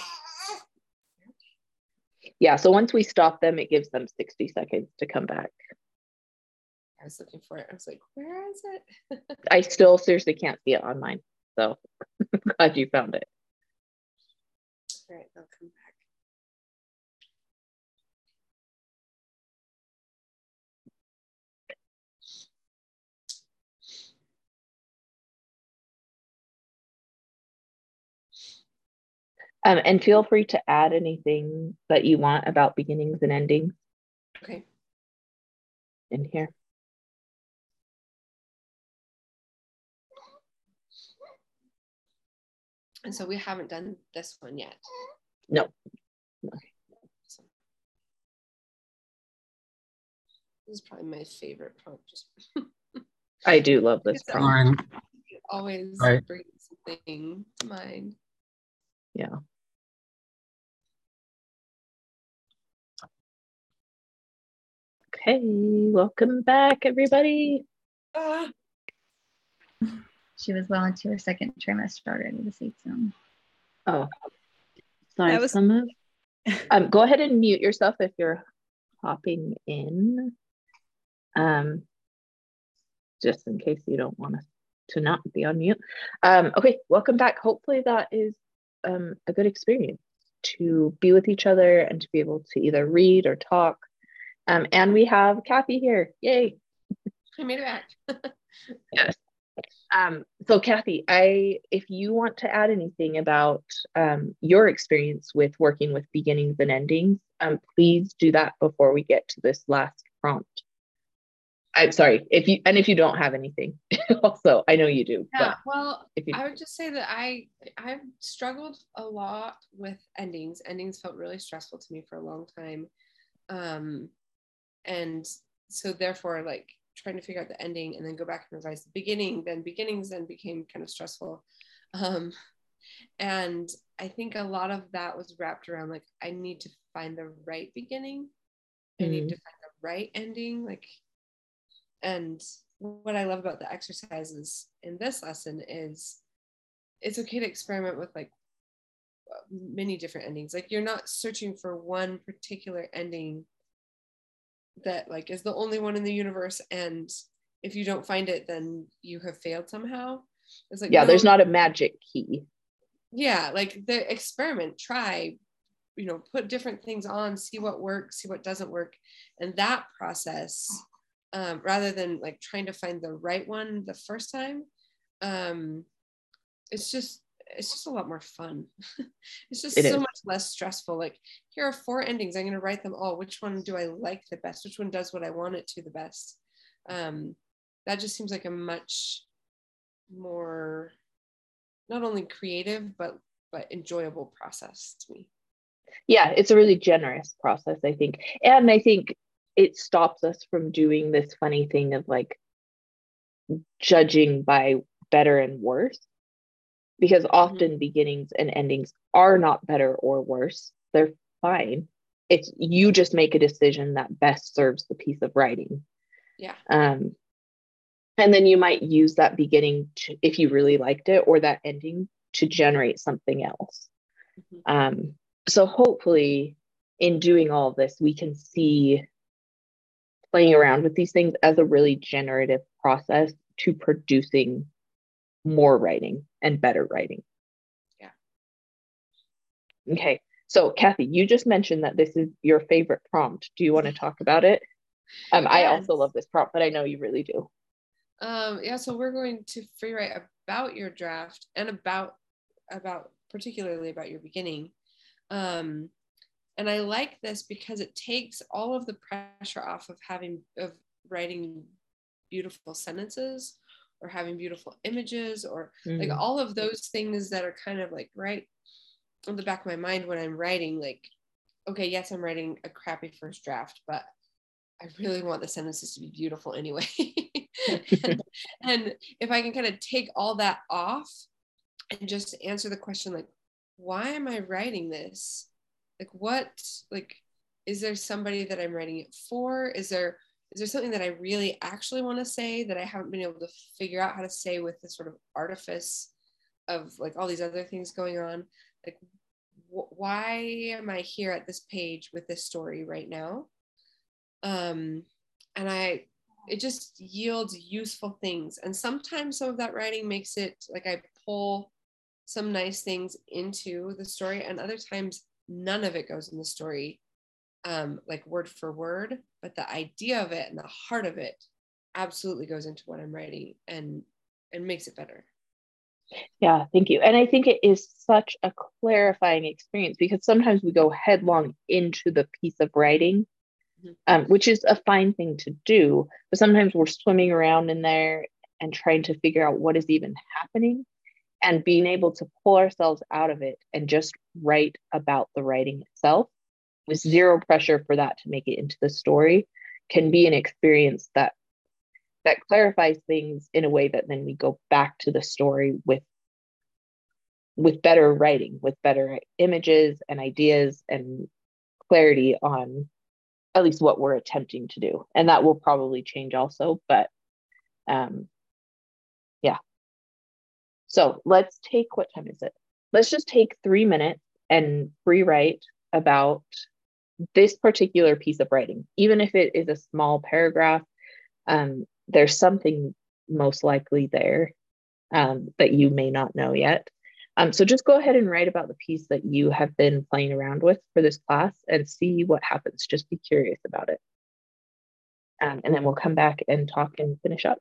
Yeah, so once we stop them, it gives them sixty seconds to come back. I was looking for it. I was like, where is it? I still seriously can't see it on mine. So I'm glad you found it. All right, they'll come back. Um, and feel free to add anything that you want about beginnings and endings. Okay. In here. And so we haven't done this one yet. No. Okay. So this is probably my favorite prompt. Just I do love this prompt. It always right. brings something to mind. Yeah. Okay, welcome back, everybody. Ah. She was well into her second trimester already this evening. Oh, sorry, That was- Summer. Um, go ahead and mute yourself if you're hopping in. Um, just in case you don't want us to not be on mute. Um, okay, welcome back. Hopefully that is um, a good experience to be with each other and to be able to either read or talk. Um, and we have Kathy here. Yay. I made it back. Yes. Um, so Kathy, I if you want to add anything about um, your experience with working with beginnings and endings, um, please do that before we get to this last prompt. I'm sorry if you and if you don't have anything, also I know you do. Yeah, But well, if you, I would just say that I I've struggled a lot with endings. Endings felt really stressful to me for a long time, um, and so therefore, like trying to figure out the ending and then go back and revise the beginning, then beginnings then became kind of stressful, um, and I think a lot of that was wrapped around like I need to find the right beginning, I Mhm. need to find the right ending, like. And what I love about the exercises in this lesson is it's okay to experiment with like many different endings. Like you're not searching for one particular ending that like is the only one in the universe. And if you don't find it, then you have failed somehow. It's like, yeah, no, there's not a magic key. Yeah, like the experiment, try, you know, put different things on, see what works, see what doesn't work. And that process, Um, rather than like trying to find the right one the first time, um, it's just it's just a lot more fun. It's just It so is. much less stressful. Like here are four endings. I'm going to write them all. Which one do I like the best? Which one does what I want it to the best? Um, that just seems like a much more not only creative but but enjoyable process to me. Yeah, it's a really generous process, I think. And I think it stops us from doing this funny thing of like judging by better and worse, because often mm-hmm. beginnings and endings are not better or worse. They're fine. It's you just make a decision that best serves the piece of writing. Yeah. Um, and then you might use that beginning to, if you really liked it, or that ending to generate something else. Mm-hmm. Um, so hopefully in doing all of this, we can see playing around with these things as a really generative process to producing more writing and better writing. Yeah. Okay. So Kathy, you just mentioned that this is your favorite prompt. Do you want to talk about it? Um, yes. I also love this prompt, but I know you really do. Um, yeah, so we're going to free write about your draft and about, about particularly about your beginning. Um, and I like this because it takes all of the pressure off of having, of writing beautiful sentences or having beautiful images or mm. like all of those things that are kind of like right in the back of my mind when I'm writing, like, okay, yes, I'm writing a crappy first draft, but I really want the sentences to be beautiful anyway. and, and if I can kind of take all that off and just answer the question, like, why am I writing this? Like, what, like, is there somebody that I'm writing it for? Is there, is there something that I really actually want to say that I haven't been able to figure out how to say with this sort of artifice of like all these other things going on? Like, wh- why am I here at this page with this story right now? Um, and I, it just yields useful things. And sometimes some of that writing makes it like I pull some nice things into the story, and other times none of it goes in the story, um, like word for word, but the idea of it and the heart of it absolutely goes into what I'm writing and and makes it better. Yeah, thank you. And I think it is such a clarifying experience because sometimes we go headlong into the piece of writing, um, which is a fine thing to do. But sometimes we're swimming around in there and trying to figure out what is even happening, and being able to pull ourselves out of it and just write about the writing itself with zero pressure for that to make it into the story can be an experience that that clarifies things in a way that then we go back to the story with with better writing, with better images and ideas and clarity on at least what we're attempting to do. And that will probably change also, but um yeah. So let's take, what time is it? Let's just take three minutes and rewrite about this particular piece of writing, even if it is a small paragraph. Um, there's something most likely there um, that you may not know yet. Um, so just go ahead and write about the piece that you have been playing around with for this class and see what happens. Just be curious about it. Um, and then we'll come back and talk and finish up.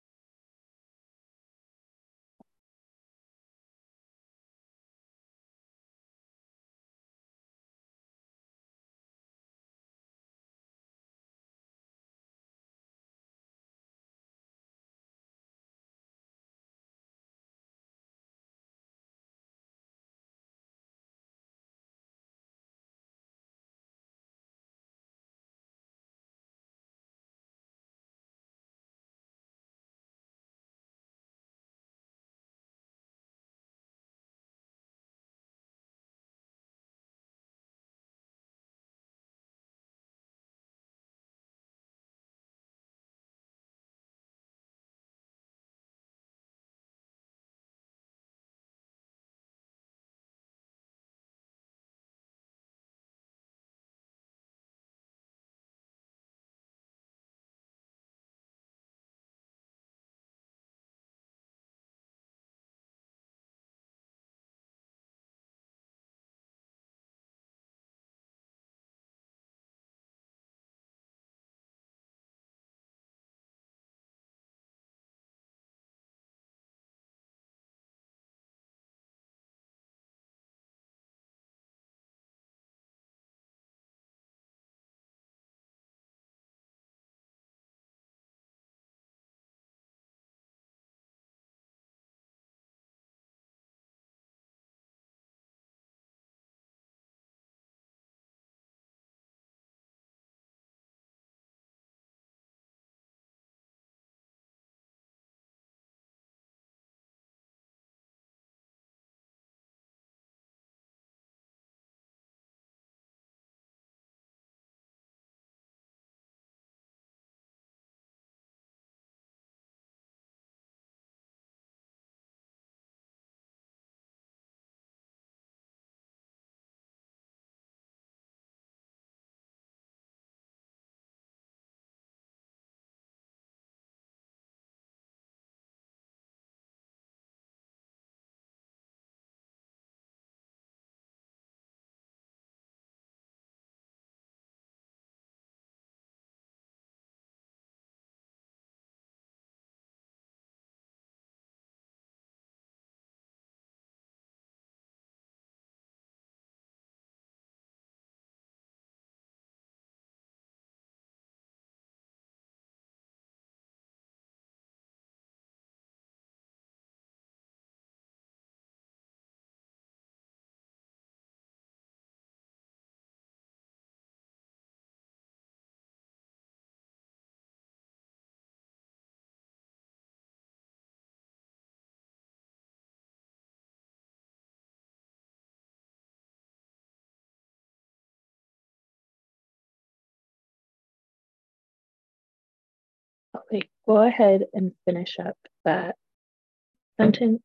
Okay, go ahead and finish up that sentence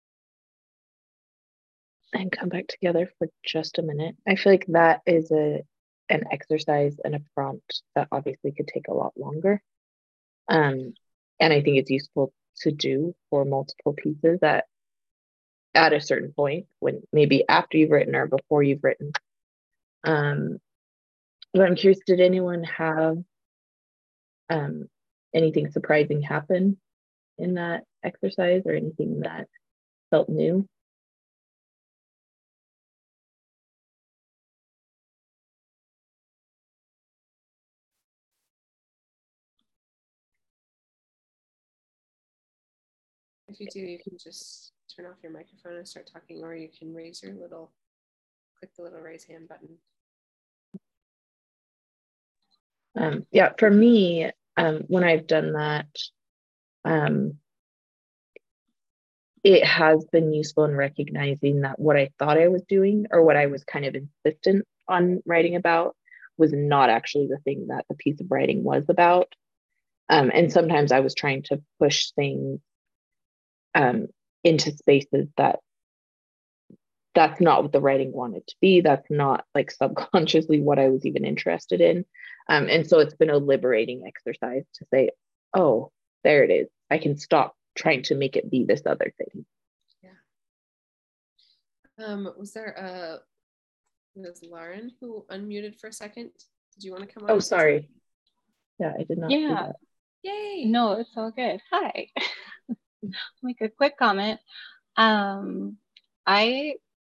and come back together for just a minute. I feel like that is a an exercise and a prompt that obviously could take a lot longer. Um, and I think it's useful to do for multiple pieces at at a certain point, when maybe after you've written or before you've written. Um, but I'm curious, did anyone have um, anything surprising happen in that exercise, or anything that felt new. If you do, you can just turn off your microphone and start talking, or you can raise your little, click the little raise hand button. Um, yeah, for me, um, when I've done that, um, it has been useful in recognizing that what I thought I was doing, or what I was kind of insistent on writing about, was not actually the thing that the piece of writing was about. Um, and sometimes I was trying to push things um, into spaces that that's not what the writing wanted to be. That's not like subconsciously what I was even interested in. Um, and so it's been a liberating exercise to say, oh, there it is. I can stop trying to make it be this other thing. Yeah. Um, was there a, was Lauren who unmuted for a second? Did you want to come on? Oh, sorry. Yeah, I did not see Yeah. that. Yay. No, it's all good. Hi. Make a quick comment. Um, I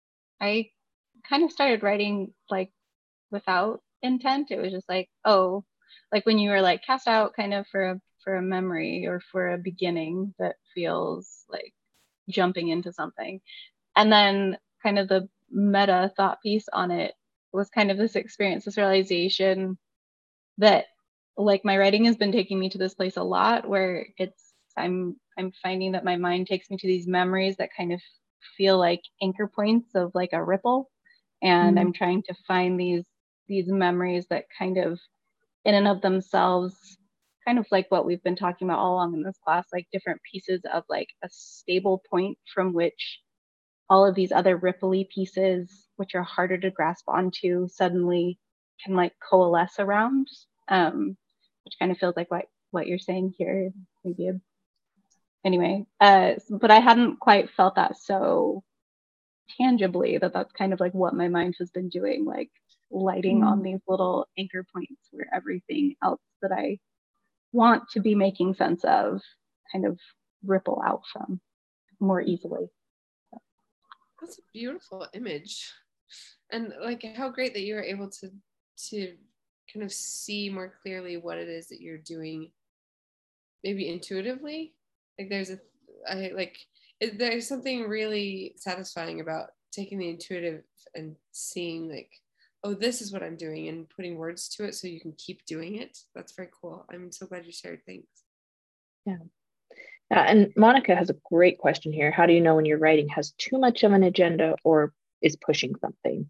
I kind of started writing like without intent. It was just like, oh, like when you were like cast out kind of for a for a memory or for a beginning that feels like jumping into something. And then kind of the meta thought piece on it was kind of this experience, this realization that like my writing has been taking me to this place a lot where it's I'm I'm finding that my mind takes me to these memories that kind of feel like anchor points of like a ripple. And Mm-hmm. I'm trying to find these these memories that kind of in and of themselves, kind of like what we've been talking about all along in this class, like different pieces of like a stable point from which all of these other ripply pieces, which are harder to grasp onto, suddenly can like coalesce around, um, which kind of feels like what, what you're saying here, maybe. A, anyway, uh, but I hadn't quite felt that so tangibly, that that's kind of like what my mind has been doing, like lighting Mm. on these little anchor points where everything else that I want to be making sense of kind of ripple out from more easily. That's a beautiful image. And like how great that you're able to to kind of see more clearly what it is that you're doing, maybe intuitively. Like there's a I like it, there's something really satisfying about taking the intuitive and seeing like, oh, this is what I'm doing, and putting words to it so you can keep doing it. That's very cool. I'm so glad you shared. Thanks. Yeah. Uh, and Monica has a great question here. How do you know when your writing has too much of an agenda or is pushing something?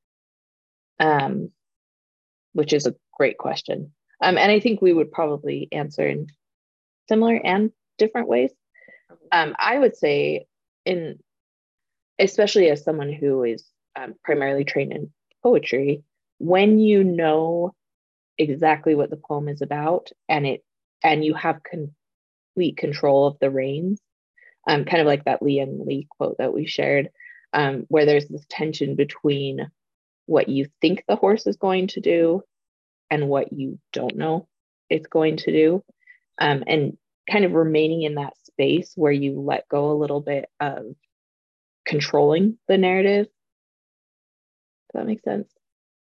Um, which is a great question. Um, and I think we would probably answer in similar and different ways. Um, I would say, in especially as someone who is um, primarily trained in poetry, when you know exactly what the poem is about and it and you have complete control of the reins, um, kind of like that Lian Li quote that we shared, um, where there's this tension between what you think the horse is going to do and what you don't know it's going to do, um, and kind of remaining in that space where you let go a little bit of controlling the narrative. Does that make sense?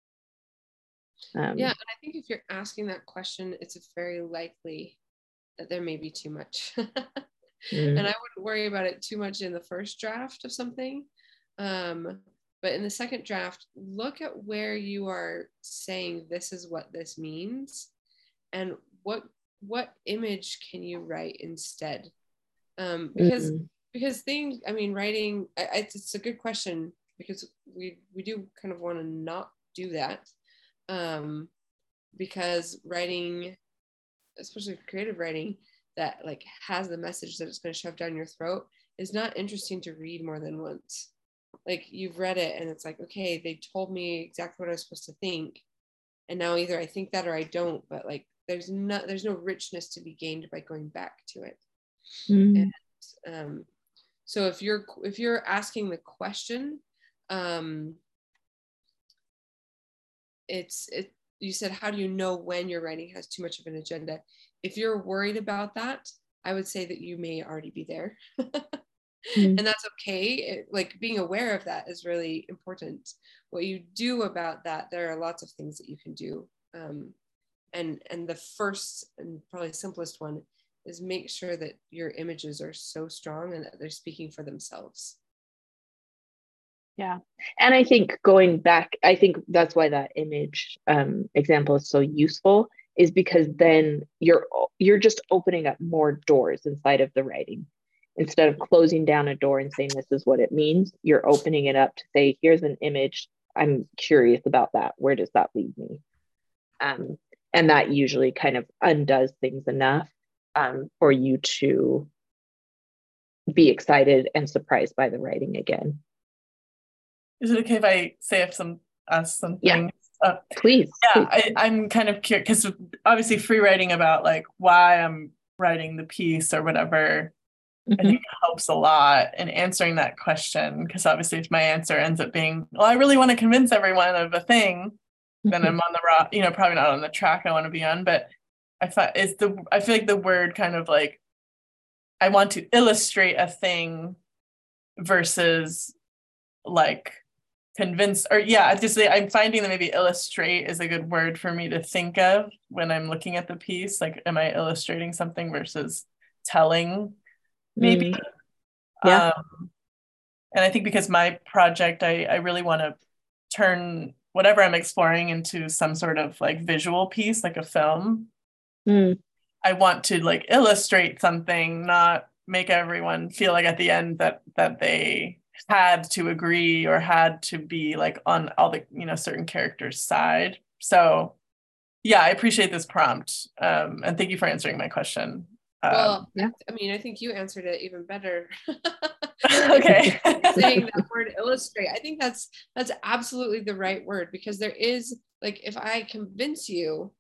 Um, yeah, and I think if you're asking that question, it's very likely that there may be too much. mm. And I wouldn't worry about it too much in the first draft of something. Um, but in the second draft, look at where you are saying this is what this means, and what what image can you write instead? Um, because mm-hmm. because things, I mean, writing, I, it's, it's a good question, because we we do kind of want to not do that, um, because writing, especially creative writing, that like has the message that it's going to shove down your throat is not interesting to read more than once. Like you've read it and it's like, okay, they told me exactly what I was supposed to think, and now either I think that or I don't, but like there's no there's no richness to be gained by going back to it. Mm. And um, so if you're if you're asking the question, um, it's it you said, how do you know when your writing has too much of an agenda? If you're worried about that, I would say that you may already be there. Mm. And that's okay. It, like being aware of that is really important. What you do about that, there are lots of things that you can do. Um, and and the first and probably simplest one is make sure that your images are so strong and that they're speaking for themselves. Yeah. And I think going back, I think that's why that image um, example is so useful, is because then you're you're just opening up more doors inside of the writing. Instead of closing down a door and saying this is what it means, you're opening it up to say, here's an image. I'm curious about that. Where does that lead me? Um, and that usually kind of undoes things enough um, for you to be excited and surprised by the writing again. Is it okay if I say if some ask something? Yeah, uh, please. Yeah, please. I, I'm kind of curious because obviously free writing about like why I'm writing the piece or whatever, mm-hmm. I think it helps a lot in answering that question, because obviously if my answer ends up being, well, I really want to convince everyone of a thing, mm-hmm. then I'm on the raw, you know, probably not on the track I want to be on. But I find is the I feel like the word kind of like I want to illustrate a thing versus like convince, or yeah, just I'm finding that maybe illustrate is a good word for me to think of when I'm looking at the piece. Like, am I illustrating something versus telling? Maybe. Mm. Yeah. Um, and I think because my project, I, I really want to turn whatever I'm exploring into some sort of like visual piece, like a film. Mm. I want to like illustrate something, not make everyone feel like at the end that that they had to agree or had to be like on all the, you know, certain characters' side. So yeah, I appreciate this prompt. Um, and thank you for answering my question. Um, well, yeah. I mean, I think you answered it even better. Okay. Saying that word illustrate, I think that's that's absolutely the right word, because there is like, if I convince you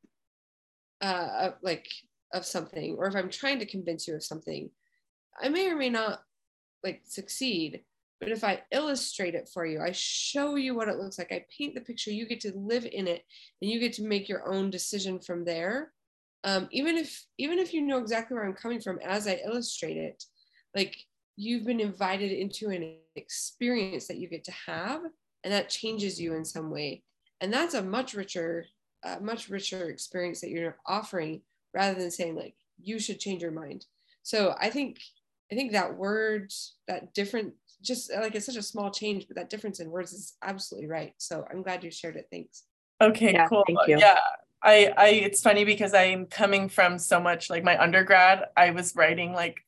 uh like of something, or if I'm trying to convince you of something, I may or may not like succeed. But if I illustrate it for you, I show you what it looks like, I paint the picture, you get to live in it, and you get to make your own decision from there. Um, even if even if you know exactly where I'm coming from as I illustrate it, like you've been invited into an experience that you get to have, and that changes you in some way. And that's a much richer, uh, much richer experience that you're offering, rather than saying like, you should change your mind. So I think I think that word, that different, just like it's such a small change, but that difference in words is absolutely right. So I'm glad you shared it. Thanks. Okay, yeah, cool. Thank you. Yeah, I, I, it's funny because I'm coming from so much, like my undergrad, I was writing like,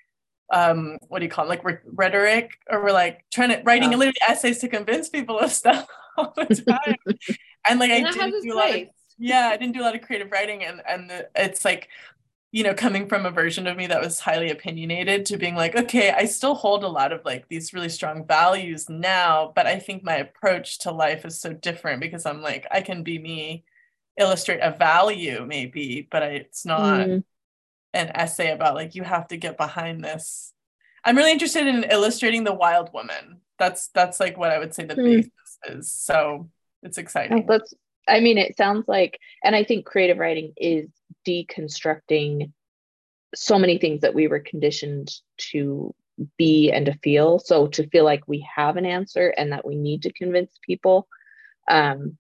um, what do you call it? Like re- rhetoric, or we're like trying to, writing wow. literally essays to convince people of stuff all the time. And like, and I didn't do a lot of, yeah, I didn't do a lot of creative writing. And, and the, it's like, you know, coming from a version of me that was highly opinionated to being like, okay, I still hold a lot of like these really strong values now, but I think my approach to life is so different, because I'm like, I can be me, illustrate a value maybe, but I, it's not mm. an essay about like, you have to get behind this. I'm really interested in illustrating the wild woman. That's, that's like what I would say the mm. basis is. So it's exciting. Oh, that's, I mean, it sounds like, and I think creative writing is deconstructing so many things that we were conditioned to be and to feel. So to feel like we have an answer and that we need to convince people. Um,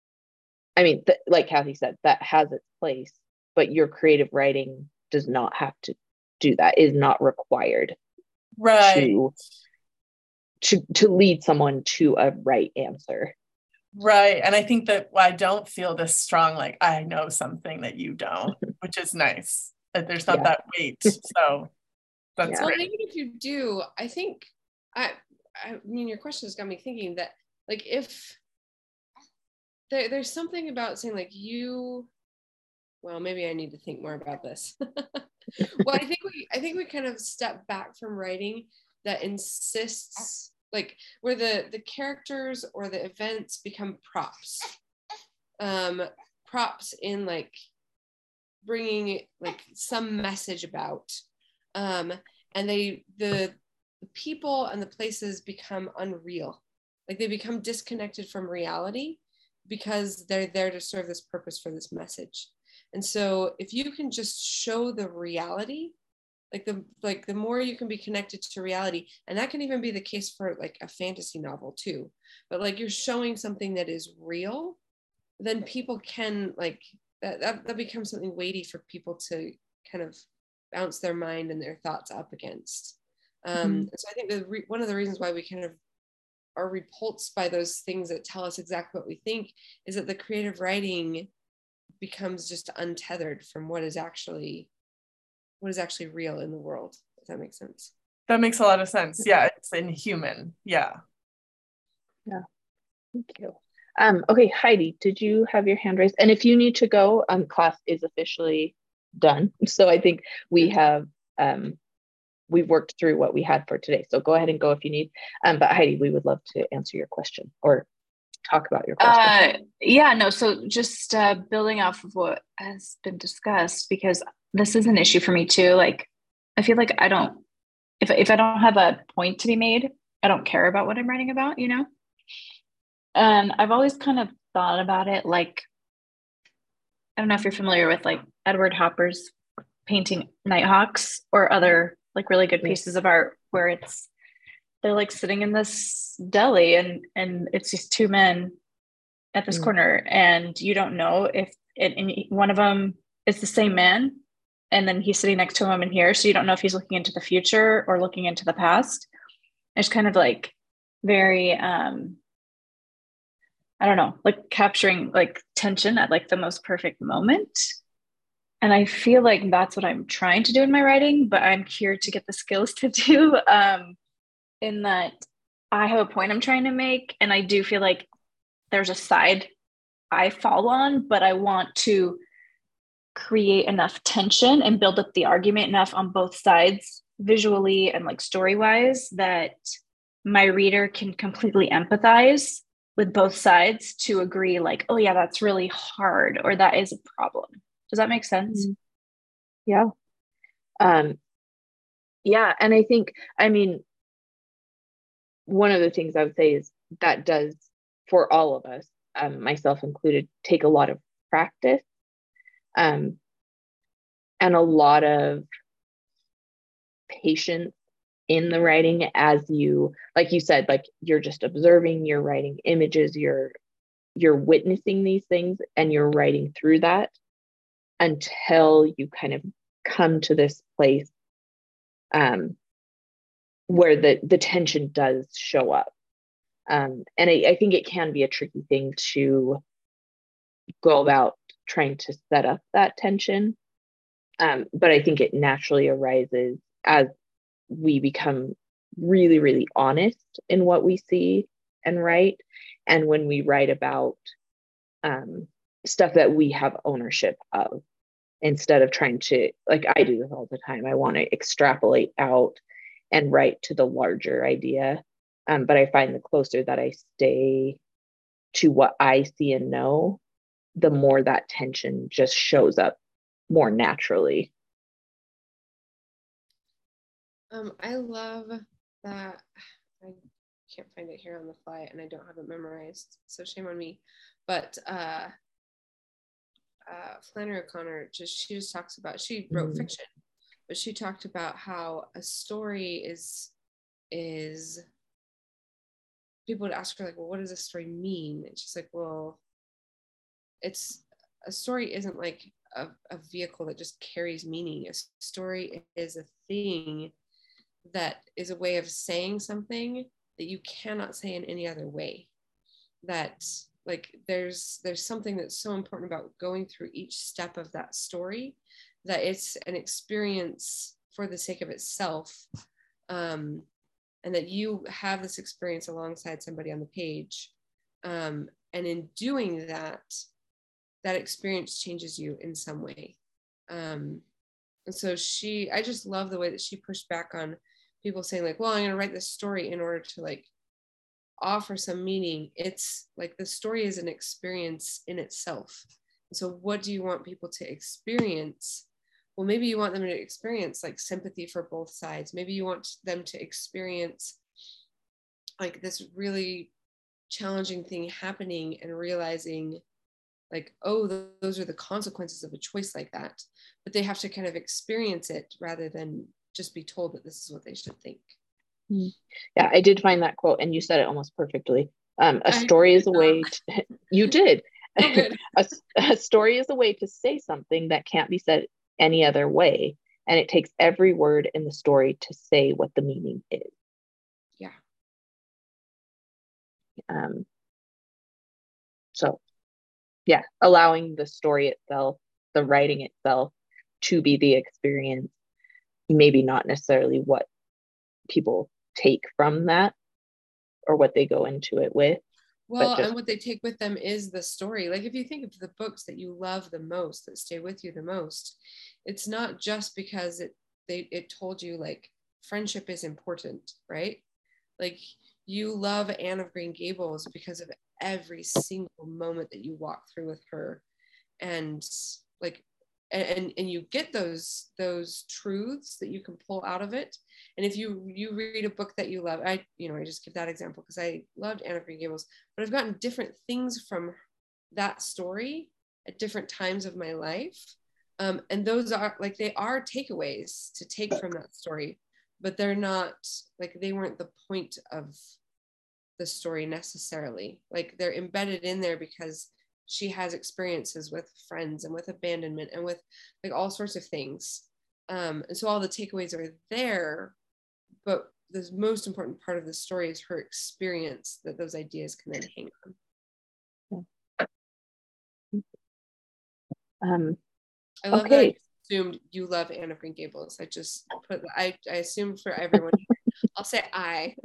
I mean, th- like Kathy said, that has its place, but your creative writing does not have to do that, is not required right. to, to, to lead someone to a right answer. Right. And I think that I don't feel this strong, like I know something that you don't, which is nice. That there's not yeah. that weight. So that's yeah. great. Well, even if you do, I think, I I mean, your question has got me thinking that like, if there, there's something about saying like you, well, maybe I need to think more about this. Well, I think we, I think we kind of step back from writing that insists, like where the, the characters or the events become props. Um, props in like bringing like some message about. Um, and they, the, the people and the places become unreal. Like they become disconnected from reality because they're there to serve this purpose for this message. And so if you can just show the reality Like the like the more you can be connected to reality, and that can even be the case for like a fantasy novel too. But like you're showing something that is real, then people can like that that, that becomes something weighty for people to kind of bounce their mind and their thoughts up against. Um, Mhm. So I think that re- one of the reasons why we kind of are repulsed by those things that tell us exactly what we think is that the creative writing becomes just untethered from what is actually what is actually real in the world, if that makes sense. That makes a lot of sense. Yeah, it's inhuman. Yeah. Yeah. Thank you. Um, okay, Heidi, did you have your hand raised? And if you need to go, um, class is officially done. So I think we have um, we've worked through what we had for today. So go ahead and go if you need. Um, but Heidi, we would love to answer your question or talk about your question. Uh, yeah, no. So just uh, building off of what has been discussed, because this is an issue for me too. Like, I feel like I don't, if if I don't have a point to be made, I don't care about what I'm writing about, you know. And I've always kind of thought about it like, I don't know if you're familiar with like Edward Hopper's painting Nighthawks or other like really good pieces of art where it's they're like sitting in this deli and and it's these two men at this Mm. corner, and you don't know if it, and one of them is the same man and then he's sitting next to him in here, so you don't know if he's looking into the future or looking into the past. It's kind of like very um I don't know, like capturing like tension at like the most perfect moment. And I feel like that's what I'm trying to do in my writing, but I'm here to get the skills to do um in that I have a point I'm trying to make, and I do feel like there's a side I fall on, but I want to create enough tension and build up the argument enough on both sides visually and like story wise that my reader can completely empathize with both sides to agree like, oh yeah, that's really hard, or that is a problem. Does that make sense? Yeah. Um, yeah. And I think, I mean, one of the things I would say is that does, for all of us, um, myself included, take a lot of practice um, and a lot of patience in the writing as you, like you said, like you're just observing, you're writing images, you're you're witnessing these things and you're writing through that until you kind of come to this place um, where the the tension does show up. Um, and I, I think it can be a tricky thing to go about trying to set up that tension. Um, but I think it naturally arises as we become really, really honest in what we see and write. And when we write about um, stuff that we have ownership of, instead of trying to, like I do this all the time, I want to extrapolate out and write to the larger idea. Um, but I find the closer that I stay to what I see and know, the more that tension just shows up more naturally. Um, I love that. I can't find it here on the fly, and I don't have it memorized, so shame on me. But uh, uh, Flannery O'Connor just she just talks about she wrote Mm. fiction, but she talked about how a story is is people would ask her like, well, what does a story mean? And she's like, well, it's a story isn't like a, a vehicle that just carries meaning. A story is a thing that is a way of saying something that you cannot say in any other way. That like there's there's something that's so important about going through each step of that story that it's an experience for the sake of itself, um, and that you have this experience alongside somebody on the page, um, and in doing that, that experience changes you in some way. Um, and so she, I just love the way that she pushed back on people saying like, well, I'm going to write this story in order to like offer some meaning. It's like the story is an experience in itself. And so what do you want people to experience? Well, maybe you want them to experience like sympathy for both sides. Maybe you want them to experience like this really challenging thing happening and realizing like, oh, th- those are the consequences of a choice like that. But they have to kind of experience it rather than just be told that this is what they should think. Yeah, I did find that quote, and you said it almost perfectly. Um, a I story is a did way not. to, you did. Oh, good. a, a story is a way to say something that can't be said any other way, and it takes every word in the story to say what the meaning is. Yeah. Um, so, yeah, allowing the story itself, the writing itself, to be the experience, maybe not necessarily what people take from that or what they go into it with. Well, just, and what they take with them is the story. Like if you think of the books that you love the most, that stay with you the most, it's not just because it they it told you like friendship is important, right? Like you love Anne of Green Gables because of every single moment that you walk through with her, and like and and you get those those truths that you can pull out of it. And if you you read a book that you love, I you know I just give that example because I loved Anne of Green Gables, but I've gotten different things from that story at different times of my life, um, and those are like they are takeaways to take from that story, but they're not like they weren't the point of the story necessarily. Like they're embedded in there because she has experiences with friends and with abandonment and with like all sorts of things, um, and so all the takeaways are there, but the most important part of the story is her experience that those ideas can then hang on. Um, I love okay. that I assumed you love Anne of Green Gables. I just put I I assumed for everyone. I'll say I.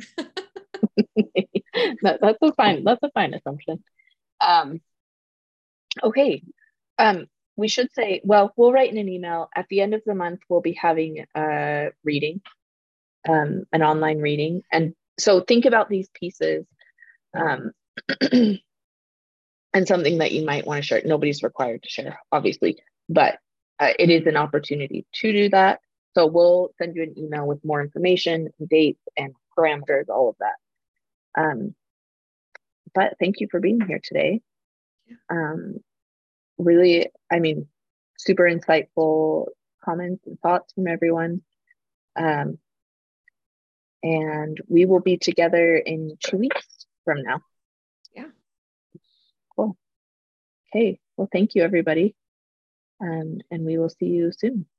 that, that's a fine that's a fine assumption. Um, okay. Um, we should say, well, we'll write in an email at the end of the month. We'll be having a reading, um, an online reading, and so think about these pieces, um, and something that you might want to share. Nobody's required to share, obviously, but uh, it is an opportunity to do that. So we'll send you an email with more information, dates, and parameters, all of that. Um, but thank you for being here today. Um, really, I mean, super insightful comments and thoughts from everyone. Um, and we will be together in two weeks from now. Yeah. Cool. Okay. Well, thank you, everybody. Um, and we will see you soon.